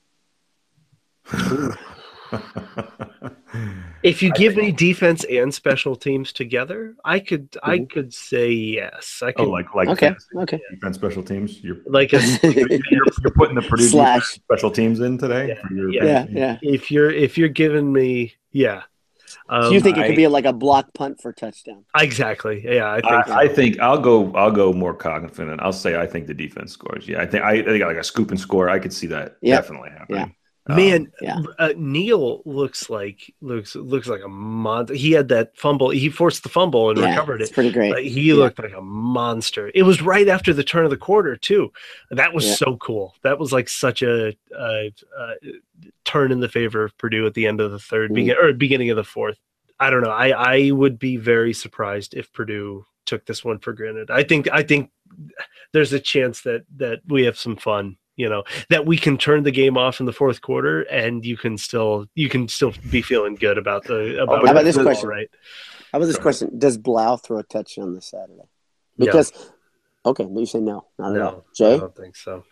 If you give me defense and special teams together, I could. I Mhm. could say yes. I oh, could like like Okay, fantasy okay. defense special teams. You're like a, you're, you're putting the Purdue Slash. defense special teams in today. Yeah, for your yeah. Yeah, fantasy? yeah. if you're if you're giving me yeah. Um, So you think it I- could be like a block punt for touchdown? exactly? Yeah, I think. I, so. I think I'll go. I'll go more confident. I'll say I think the defense scores. Yeah, I think I, I think like a scoop and score. I could see that Yeah. definitely happening. Um, Man, yeah. uh, Neil looks like looks looks like a monster. He had that fumble. He forced the fumble and Yeah, recovered it's it. pretty great. Like, he Yeah. looked like a monster. It was right after the turn of the quarter too. That was Yeah. so cool. That was like such a, a, a turn in the favor of Purdue at the end of the third, Mm. begin, or beginning of the fourth. I don't know. I I would be very surprised if Purdue took this one for granted. I think I think there's a chance that that we have some fun You know, that we can turn the game off in the fourth quarter, and you can still you can still be feeling good about the about, How about this football, question? right? How about this question? Does Blau throw a touchdown this Saturday? Because okay, you say no, not at No, all. Jay, I don't think so.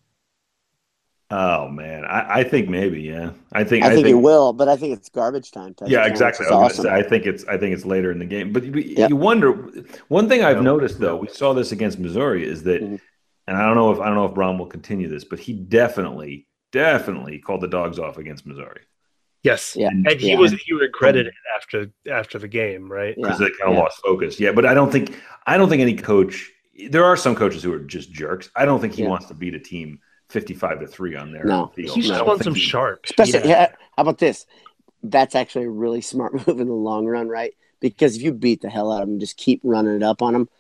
Oh man, I, I think maybe, yeah. I think I think, I think it will, but I think it's garbage time. Touchdown, yeah, exactly. I, was awesome. gonna say, I think it's I think it's later in the game. But you, Yep. you wonder. One thing I've No, noticed though, no. we saw this against Missouri, is that, Mhm. and I don't know if I don't know if Brown will continue this, but he definitely, definitely called the dogs off against Missouri Yes, Yeah. and he Yeah. was he regretted it after after the game, right? because Yeah. they kind of Yeah. lost focus. Yeah, but I don't think I don't think any coach. There are some coaches who are just jerks. I don't think he Yeah. wants to beat a team fifty-five to three on their No. field. He I just don't wants think them he- sharp. Especially, yeah. yeah. How about this? That's actually a really smart move in the long run, right? Because if you beat the hell out of them, just keep running it up on them.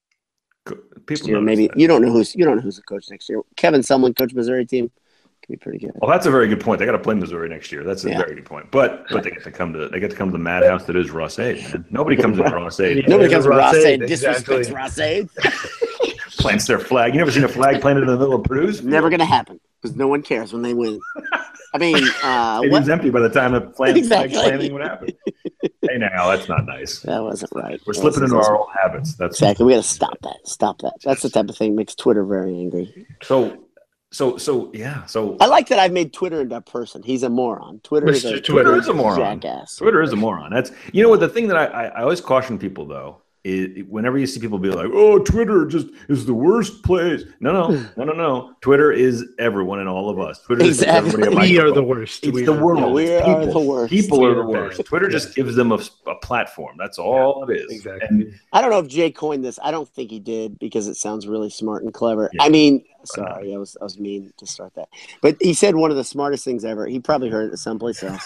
People Year, notice maybe that. you don't know who's you don't know who's the coach next year. Kevin Sumlin, coach Missouri team, could be pretty good. Well, that's a very good point. They got to play Missouri next year. That's a Yeah. very good point. But but they get to come to they get to come to the madhouse that is Ross-Ade. Man. Nobody comes into Ross-Ade. Yeah. Nobody comes to Ross Ross Aid, Aid, disrespects exactly. Ross Aid. Plants their flag. You never seen a flag planted in the middle of Purdue's? Never gonna happen because no one cares when they win. I mean, uh, It what? was empty by the time the plant, Exactly. flag planting would happen. Hey, now that's not nice. That wasn't right. We're That slipping wasn't- into our old habits. That's Exactly. We got to stop that. Stop that. That's the type of thing that makes Twitter very angry. so so so yeah. So I like that I've made Twitter into a person. He's a moron. Twitter is a, Mister Twitter is a moron. jackass. Twitter is a moron. That's you know what the thing that I, I, I always caution people though is whenever you see people be like, "Oh, Twitter just is the worst place." No, no, no, no, no. Twitter is everyone and all of us. Twitter is Exactly. everybody a We are microphone. the worst. It's we the are, world. Yeah, we It's are people. the worst. People We are are the bad. worst. Twitter just Yes. gives them a, a platform. That's all it is. Exactly. And I don't know if Jay coined this. I don't think he did because it sounds really smart and clever. Yeah. I mean, sorry, I was I was mean to start that. But he said one of the smartest things ever. He probably heard it someplace else.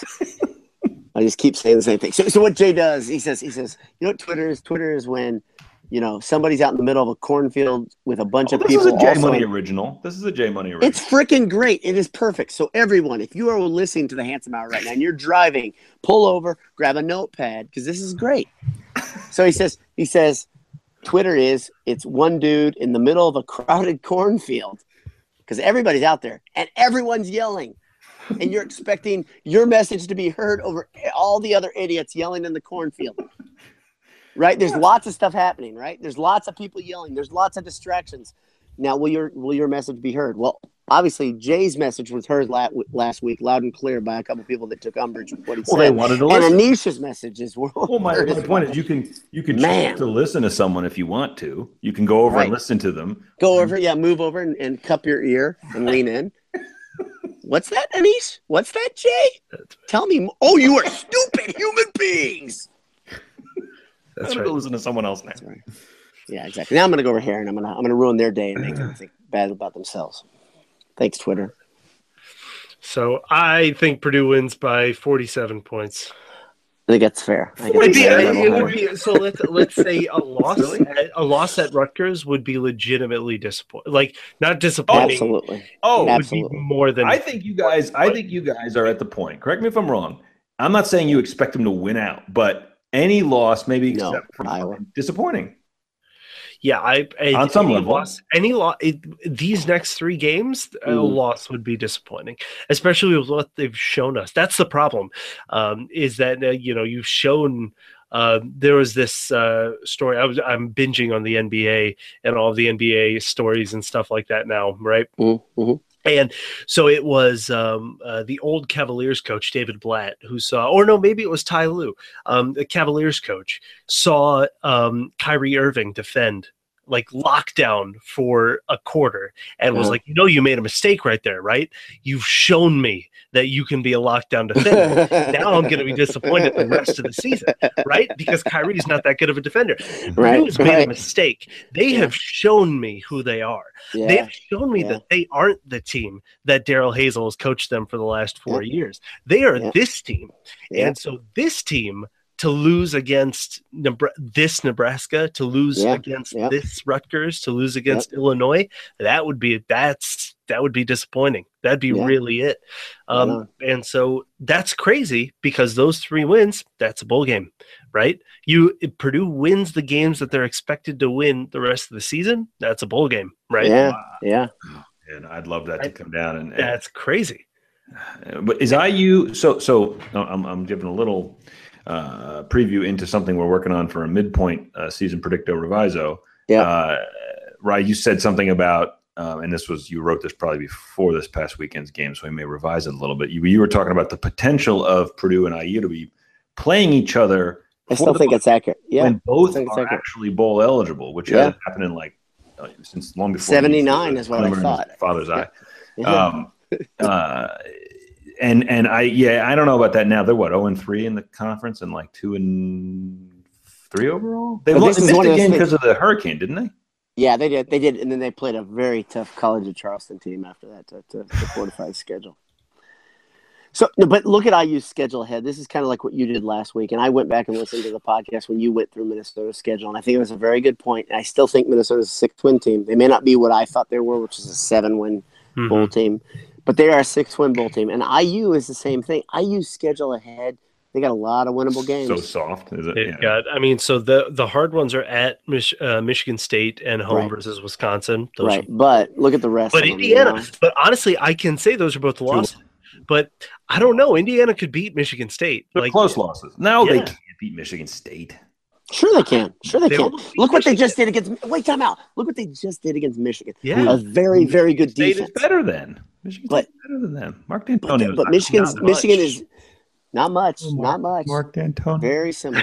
I just keep saying the same thing. So, so what Jay does, he says, he says, you know what Twitter is? Twitter is when, you know, somebody's out in the middle of a cornfield with a bunch oh, of this people. is a J also Money in- original. This is a J Money original. It's freaking great. It is perfect. So everyone, if you are listening to the Handsome Hour right now and you're driving, pull over, grab a notepad because this is great. So he says, he says, Twitter is it's one dude in the middle of a crowded cornfield because everybody's out there and everyone's yelling, and you're expecting your message to be heard over all the other idiots yelling in the cornfield. Right? There's lots of stuff happening, right? There's lots of people yelling. There's lots of distractions. Now, will your will your message be heard? Well, obviously, Jay's message was heard la- last week, loud and clear, by a couple people that took umbrage with what he well, said. they wanted to And listen. Anisha's messages were Well, my, heard my as point well. is you can you can Man. choose to listen to someone if you want to. You can go over Right. and listen to them. Go over, yeah, move over and, and cup your ear and lean in. What's that, Anish? What's that, Jay? Tell me. More. Oh, you are stupid human beings. That's I'm right. gonna listen to someone else now. That's right. Yeah, exactly. Now I'm going to go over here and I'm going to I'm going to ruin their day and make them think bad about themselves. Thanks, Twitter. So I think Purdue wins by forty-seven points. I think that's fair. I It'd think be- that's it fair. would be- so let's let's say a loss Really? at, a loss at Rutgers would be legitimately disappointing. Like not disappointing. Absolutely. Oh, It would Absolutely. be more than I think you guys. I think you guys are at the point. Correct me if I'm wrong. I'm not saying you expect them to win out, but any loss, maybe No, except for Iowa. disappointing. yeah. I, I On some any level. loss, any loss. These next three games, a Mm. loss would be disappointing, especially with what they've shown us. That's the problem. Um, is that uh, you know you've shown. Uh, there was this uh, story. I was I'm binging on the N B A and all of the N B A stories and stuff like that now, right? Mm-hmm. And so it was um, uh, the old Cavaliers coach, David Blatt, who saw, or no, maybe it was Ty Lue, um, the Cavaliers coach, saw um, Kyrie Irving defend like lockdown for a quarter and was Uh-huh. like, you know, you made a mistake right there, right? You've shown me that you can be a lockdown defender. Now I'm going to be disappointed the rest of the season, right? Because Kyrie's not that good of a defender. Right, Purdue's made a right. mistake. They Yeah. have shown me who they are. Yeah. They've shown me yeah. that they aren't the team that Daryl Hazel has coached them for the last four years. They are Yeah. this team. Yeah. And so this team to lose against Nebra- this Nebraska, to lose Yeah. against Yeah. this Rutgers, to lose against Illinois, that would be that's that would be disappointing. That'd be Yeah. really it. Right Um, on. and so that's crazy because those three wins, that's a bowl game, right? You if Purdue wins the games that they're expected to win the rest of the season, that's a bowl game, right? Yeah. Yeah. And I'd love that to come down. And, and that's crazy. But is I U so so? I'm I'm giving a little uh, preview into something we're working on for a midpoint uh, season predicto reviso. Yeah, uh, Rye, you said something about. Um, and this was, you wrote this probably before this past weekend's game, so we may revise it a little bit. You, you were talking about the potential of Purdue and I U to be playing each other. I still think it's accurate. Yeah, when both are accurate. actually bowl eligible, which Yeah. hasn't happened in like uh, since long before. seventy-nine is what I thought. Father's eye. Yeah. Um, uh, and and I yeah I don't know about that now. They're what zero and three in the conference and like two and three overall. They But lost this they is missed one a of those game things- because of the hurricane, didn't they? Yeah, they did. They did, and then they played a very tough College of Charleston team after that to, to, to fortify the schedule. So, no, but look at I U's schedule ahead. This is kind of like what you did last week, and I went back and listened to the podcast when you went through Minnesota's schedule, and I think it was a very good point. And I still think Minnesota's a six-win team. They may not be what I thought they were, which is a seven-win Mhm. bowl team, but they are a six-win bowl team. And I U is the same thing. I U's schedule ahead. They got a lot of winnable games. So soft, is it? They've Yeah. got, I mean, so the the hard ones are at Mich- uh, Michigan State and home Right. versus Wisconsin. Those right, are, but look at the rest. but of them, you Indiana. know? But honestly, I can say those are both losses. But I don't know. Indiana could beat Michigan State. They're Like close losses. No, they Yeah. can't beat Michigan State. Sure they can. Sure they, They can. almost beat Look what they Michigan. just did against. Wait, time out. Look what they just did against Michigan. Yeah. A very, very good State defense. is better than Michigan But- State's better than them. Mark But, D'Antonio. but Michigan's not Michigan much. is not much. Oh, Not much. Mark D'Antonio. Very similar.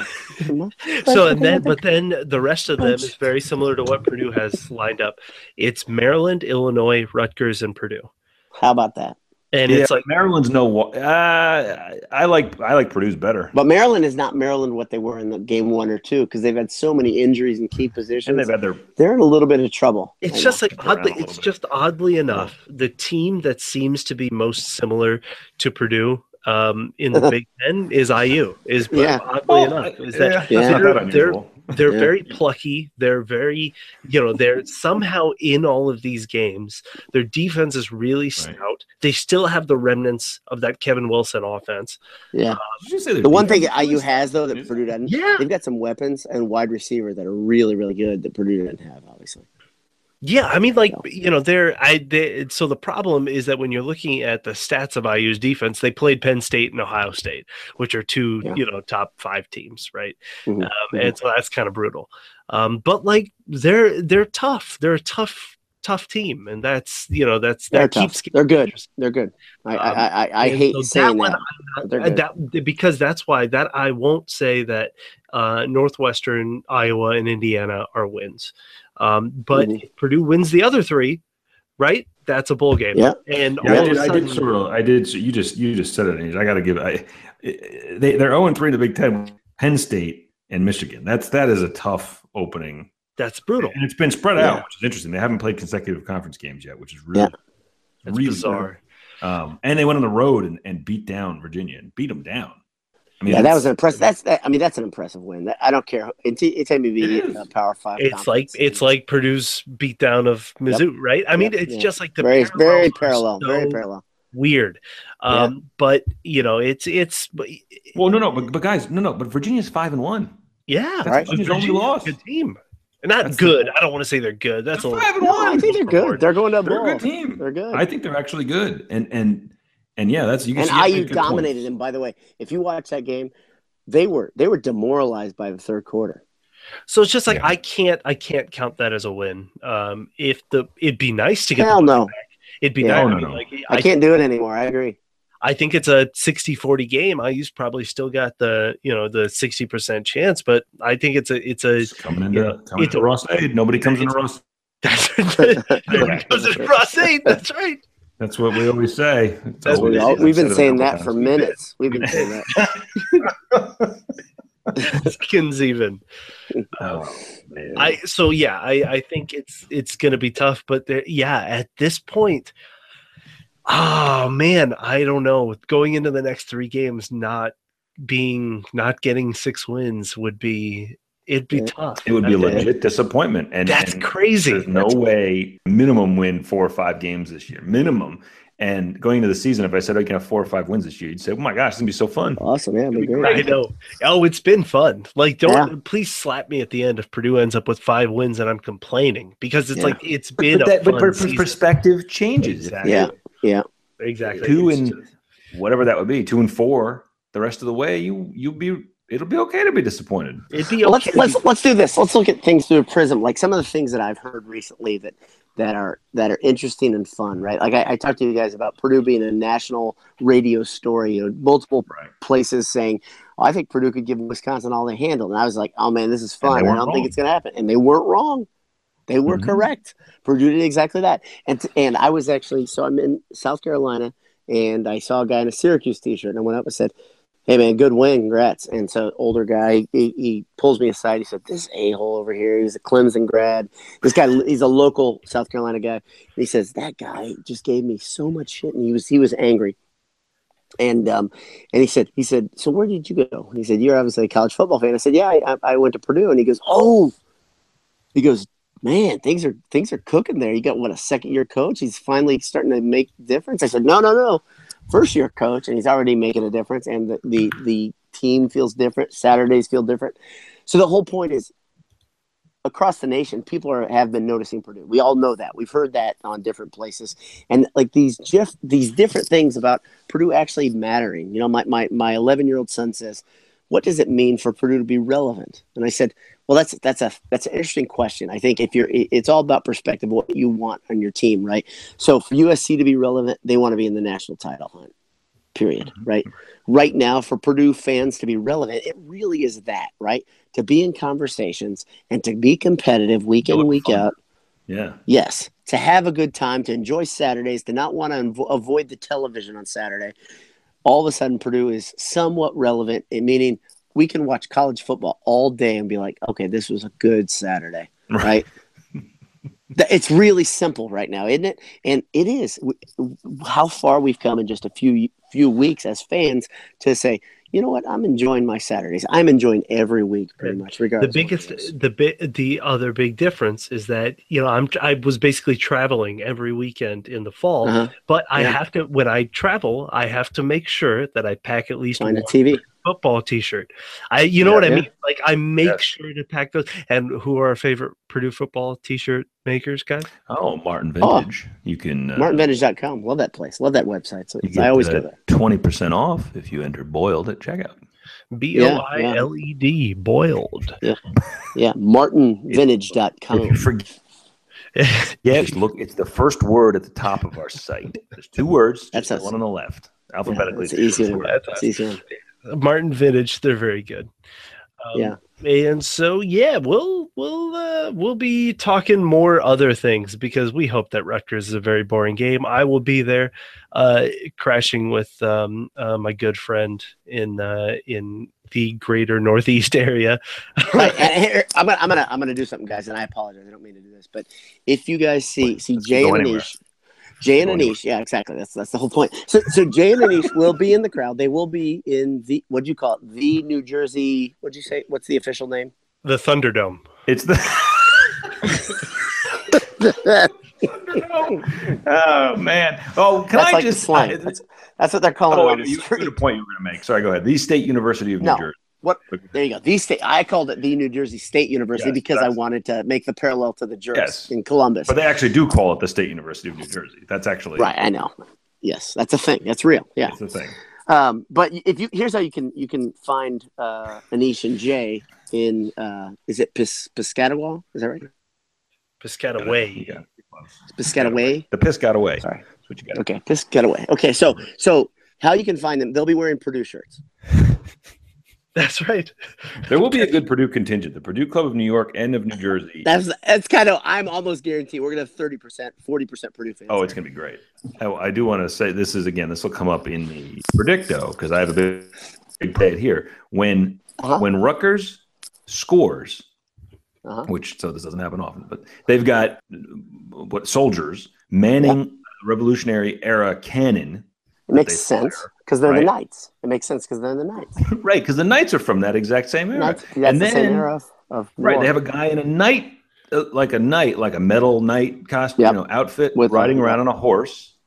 So and then, but then the rest of them is very similar to what Purdue has lined up. It's Maryland, Illinois, Rutgers, and Purdue. How about that? And Yeah, it's like Maryland's no. wa- Uh, I like I like Purdue's better, But Maryland is not Maryland what they were in the game one or two because they've had so many injuries in key and positions. they've had their. They're in a little bit of trouble. I it's know. just like around a oddly, little it's bit. just oddly enough the team that seems to be most similar to Purdue um, in the Big Ten is I U. Is Yeah. oddly Well, enough is that yeah, Yeah. that's not they're, that they're unusual. they're Yeah. very plucky. They're very, you know, they're somehow in all of these games. Their defense is really stout. They still have the remnants of that Kevin Wilson offense. Yeah. Did you say their The one thing defense I U is- has though that Purdue doesn't. Yeah. They've got some weapons and wide receiver that are really, really good that Purdue doesn't have. Obviously. Yeah, I mean, like No. you know, they're I. They, so the problem is that when you're looking at the stats of I U's defense, they played Penn State and Ohio State, which are two Yeah. you know top five teams, right? Mhm. Um, and so that's kind of brutal. Um, but like they're they're tough. They're a tough tough team, and that's you know that's They're that tough. keeps They're good. interesting. They're good. I Um, I I, I And hate so saying one that. I'm but they're not- good. that because that's why that I won't say that uh, Northwestern, Iowa, and Indiana are wins. Um, but Mhm. if Purdue wins the other three, right? That's a bowl game. Yeah. And Yeah, all I of did, a I sudden, did sort of. I did. So you just you just said it. And I got to give. I they they're zero and three in the Big Ten. Penn State and Michigan. That's that is a tough opening, that's brutal. and it's been spread Yeah. out, which is interesting. They haven't played consecutive conference games yet, which is really Yeah. That's really bizarre. Um, and they went on the road and, and beat down Virginia and beat them down. I mean, Yeah, that that's- was an impressive. That's that, I mean, that's an impressive win. That, I don't care. It's it's M B B It is. uh, Power Five. It's like conference. it's like Purdue's beatdown of Mizzou, right? I mean, Yep, it's yeah. just like the very very parallels are parallel. Very so parallel. weird. Um, But you know, it's it's but- well, no, no, but, but guys, no, no, but Virginia's five and one. yeah, That's Right. Virginia's only Virginia's a loss. good team. Not That's good. the- I don't want to say they're good. That's They're a five and No, one. I think they're good. They're going to a They're a bowl. good team. They're good. I think they're actually good, and and and yeah, that's you. and you I make U good dominated points. them. By the way, if you watch that game, they were they were demoralized by the third quarter. So it's just like Yeah. I can't I can't count that as a win. Um, if the it'd be nice to get Hell the no. back. It'd be Yeah. nice. No, I, no, mean, no. like, I I, can't do it anymore. I agree. I think it's a sixty forty game. I use probably still got the you know the sixty percent chance, but I think it's a it's a It's coming into Yeah. coming It's into a- Ross Aid. Nobody comes into Ross. that's nobody goes to Ross eight. That's right. That's what we always say. It's That's what always- we all, I've we've said been it a saying couple that for times. minutes. We've been saying that. Skins even. Oh, man. I so yeah, I I think it's it's gonna be tough, but there, yeah, at this point, oh man, I don't know. Going into the next three games, not being not getting six wins would be it'd be Yeah. tough. It would be a That- legit disappointment, and That's and crazy. There's no That's- way minimum win four or five games this year, minimum. And going into the season, if I said I can have four or five wins this year, you'd say, "Oh my gosh, it's gonna be so fun." Awesome, yeah, it'd be It'd be great. I know. Oh, it's been fun. Like, don't Yeah. please slap me at the end if Purdue ends up with five wins and I'm complaining because it's Yeah. like it's But, been but, a that, but fun per- season. perspective changes. Exactly. Yeah, yeah. Exactly. Two It's and just- whatever that would be, two and four. The rest of the way, you you'll be. It'll be okay to be disappointed. it'd be Well, okay. let's let's let's do this. Let's look at things through a prism. Like some of the things that I've heard recently that that are that are interesting and fun, right? Like I, I talked to you guys about Purdue being a national radio story. You know, multiple Right. places saying, oh, "I think Purdue could give Wisconsin all they handle," and I was like, "Oh man, this is And they fun. I weren't don't wrong. think it's going to happen." And they weren't wrong. They were Mhm. correct. Purdue did exactly that. And t- and I was actually so I'm in South Carolina, and I saw a guy in a Syracuse T-shirt, and I went up and said, "Hey man, good win, congrats!" And so older guy, he, he pulls me aside. He said, "This a hole over here. He's a Clemson grad. This guy, he's a local South Carolina guy." And he says, "That guy just gave me so much shit," and he was he was angry. And um, and he said, he said, "So where did you go?" He said, "You're obviously a college football fan." I said, "Yeah, I, I went to Purdue." And he goes, "Oh," he goes, "Man, things are things are cooking there. You got what, a second year coach? He's finally starting to make a difference." I said, "No, no, no. First year coach, and he's already making a difference, and the, the the team feels different. Saturdays feel different." So the whole point is, across the nation, people are have been noticing Purdue. We all know that. We've heard that on different places, and like these Jeff, these different things about Purdue actually mattering. You know, my my my eleven year old son says, "What does it mean for Purdue to be relevant?" And I said, "Well, that's that's a that's an interesting question. I think if you're, it's all about perspective, what you want on your team, right? So for U S C to be relevant, they want to be in the national title hunt. Period. Right. Right now, for Purdue fans to be relevant, it really is that, right? To be in conversations and to be competitive week in, Look week fun. out. Yeah. Yes, to have a good time, to enjoy Saturdays, to not want to invo- avoid the television on Saturday. All of a sudden, Purdue is somewhat relevant, meaning we can watch college football all day and be like, okay, this was a good Saturday, right? Th- It's really simple right now, isn't it? And it is. W- How far we've come in just a few few weeks as fans to say, you know what, I'm enjoying my Saturdays. I'm enjoying every week, pretty much, The regardless. of what biggest, it is. the bit, the other big difference is that you know I'm I was basically traveling every weekend in the fall, Uh-huh. but I Yeah. have to when I travel, I have to make sure that I pack at least Find one a T V. football T-shirt. I, you know Yeah, what I yeah. mean? Like I make Yes. sure to pack those. And who are our favorite Purdue football T-shirt makers, guys? Oh, Martin Oh. Vintage. You can uh, martin vintage dot com. Love that place. Love that website. So You get I always uh, go there. twenty percent off if you enter Boiled at checkout. B O I L E D, boiled. Yeah, martin vintage dot If com. you forget, yes, look, it's the first word at the top of our site. There's two words, That's just the us. one on the left. Alphabetically, it's it's the easy first one. word. That's It's us. easy one. Martin Vintage, they're very good. Um, Yeah. And so yeah, we'll we'll uh, we'll be talking more other things because we hope that Rutgers is a very boring game. I will be there, uh, crashing with um, uh, my good friend in uh, in the greater Northeast area. Right, and here, I'm gonna, I'm gonna, I'm gonna do something, guys, and I apologize. I don't mean to do this, but if you guys see see Let's Jay go and anywhere. Anish, Jay and Go anywhere. Anish, yeah, exactly. That's that's the whole point. So so Jay and Anish will be in the crowd. They will be in the what do you call it? The New Jersey. What'd you say? What's the official name? The Thunderdome. It's the. Oh man! Oh, can That's I like just? the slang. I- That's, that's what they're calling oh, it on the you, you street. had a point you were going to make. Sorry, go ahead. The State University of New No. Jersey. What? There you go. The state. I called it the New Jersey State University Yes, because I that's- wanted to make the parallel to the Jerks Yes. in Columbus. But they actually do call it the State University of New Jersey. That's actually Right, I know. Yes, that's a thing. That's real. Yeah. It's the thing. Um, but if you here's how you can you can find uh, Anish and Jay in uh, is it Pis- Piscataway? Is that right? Piscataway. Yeah. Piscataway. The piss got away. Sorry. That's what you got. Okay, Piscataway. Okay, so so how you can find them? They'll be wearing Purdue shirts. That's right. There will be a good Purdue contingent. The Purdue Club of New York and of New Jersey. That's that's kind of I'm almost guaranteed we're gonna have thirty percent, forty percent Purdue fans. Oh, it's going to be great. I, I do want to say this is, again, this will come up in the Predicto because I have a big, big play it here. When, Uh-huh. when Rutgers scores, Uh-huh. which, so this doesn't happen often, but they've got uh, what soldiers manning Yeah. Revolutionary era cannon. It makes they sense fire, because they're right? the Knights. It makes sense because they're the Knights. Right, because the Knights are from that exact same era. Knights. That's and the then, same era of, of right, war. they have a guy in a knight, uh, like a knight, like a metal knight costume, Yep. you know, outfit, With riding a- around on a horse.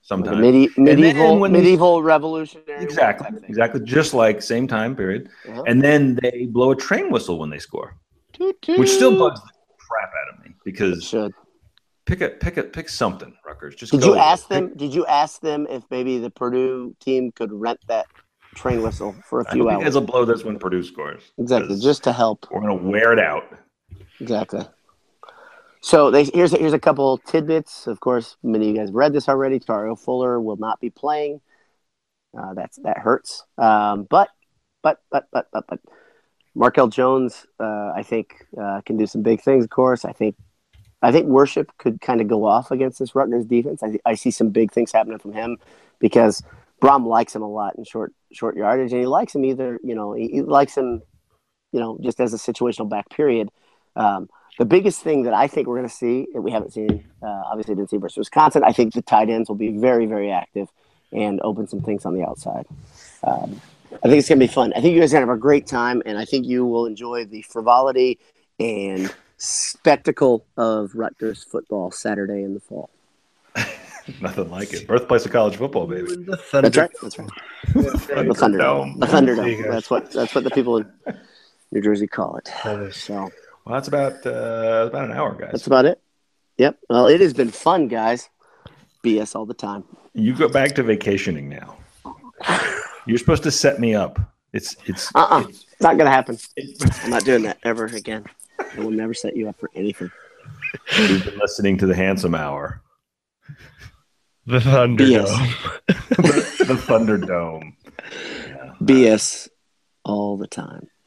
sometime. Like medi- medieval, when medieval revolutionary. Exactly, exactly. Just like same time period. Uh-huh. And then they blow a train whistle when they score, toot, toot. Which still bugs the crap out of me because should. pick a pick a pick something, Rutgers. Just did go you ask pick. them? Did you ask them if maybe the Purdue team could rent that train whistle for a few I hope hours? You guys will blow this when Purdue scores. Exactly, just to help. We're gonna wear it out. Exactly. So they, here's here's a couple tidbits. Of course, many of you guys read this already. Tario Fuller will not be playing. Uh, that's that hurts. Um, but but but but but but Markel Jones, uh, I think, uh, can do some big things. Of course, I think I think Worship could kind of go off against this Rutgers defense. I I see some big things happening from him because Brom likes him a lot in short short yardage, and he likes him either you know he, he likes him you know just as a situational back. Period. Um, The biggest thing that I think we're going to see, and we haven't seen, uh, obviously didn't see versus Wisconsin, I think the tight ends will be very, very active and open some things on the outside. Um, I think it's going to be fun. I think you guys are going to have a great time, and I think you will enjoy the frivolity and spectacle of Rutgers football Saturday in the fall. Nothing like it. Birthplace of college football, baby. The Thunder- that's right. That's right. The Thunderdome. The Thunderdome. That's what that's what the people in New Jersey call it. So. Well, that's about uh, about an hour, guys. That's about it. Yep. Well, it has been fun, guys. B S all the time. You go back to vacationing now. You're supposed to set me up. It's it's. Uh-uh. It's, it's not gonna happen. I'm not doing that ever again. I will never set you up for anything. You've been listening to the Handsome Hour. The Thunderdome. the, the Thunderdome. Yeah. B S all the time.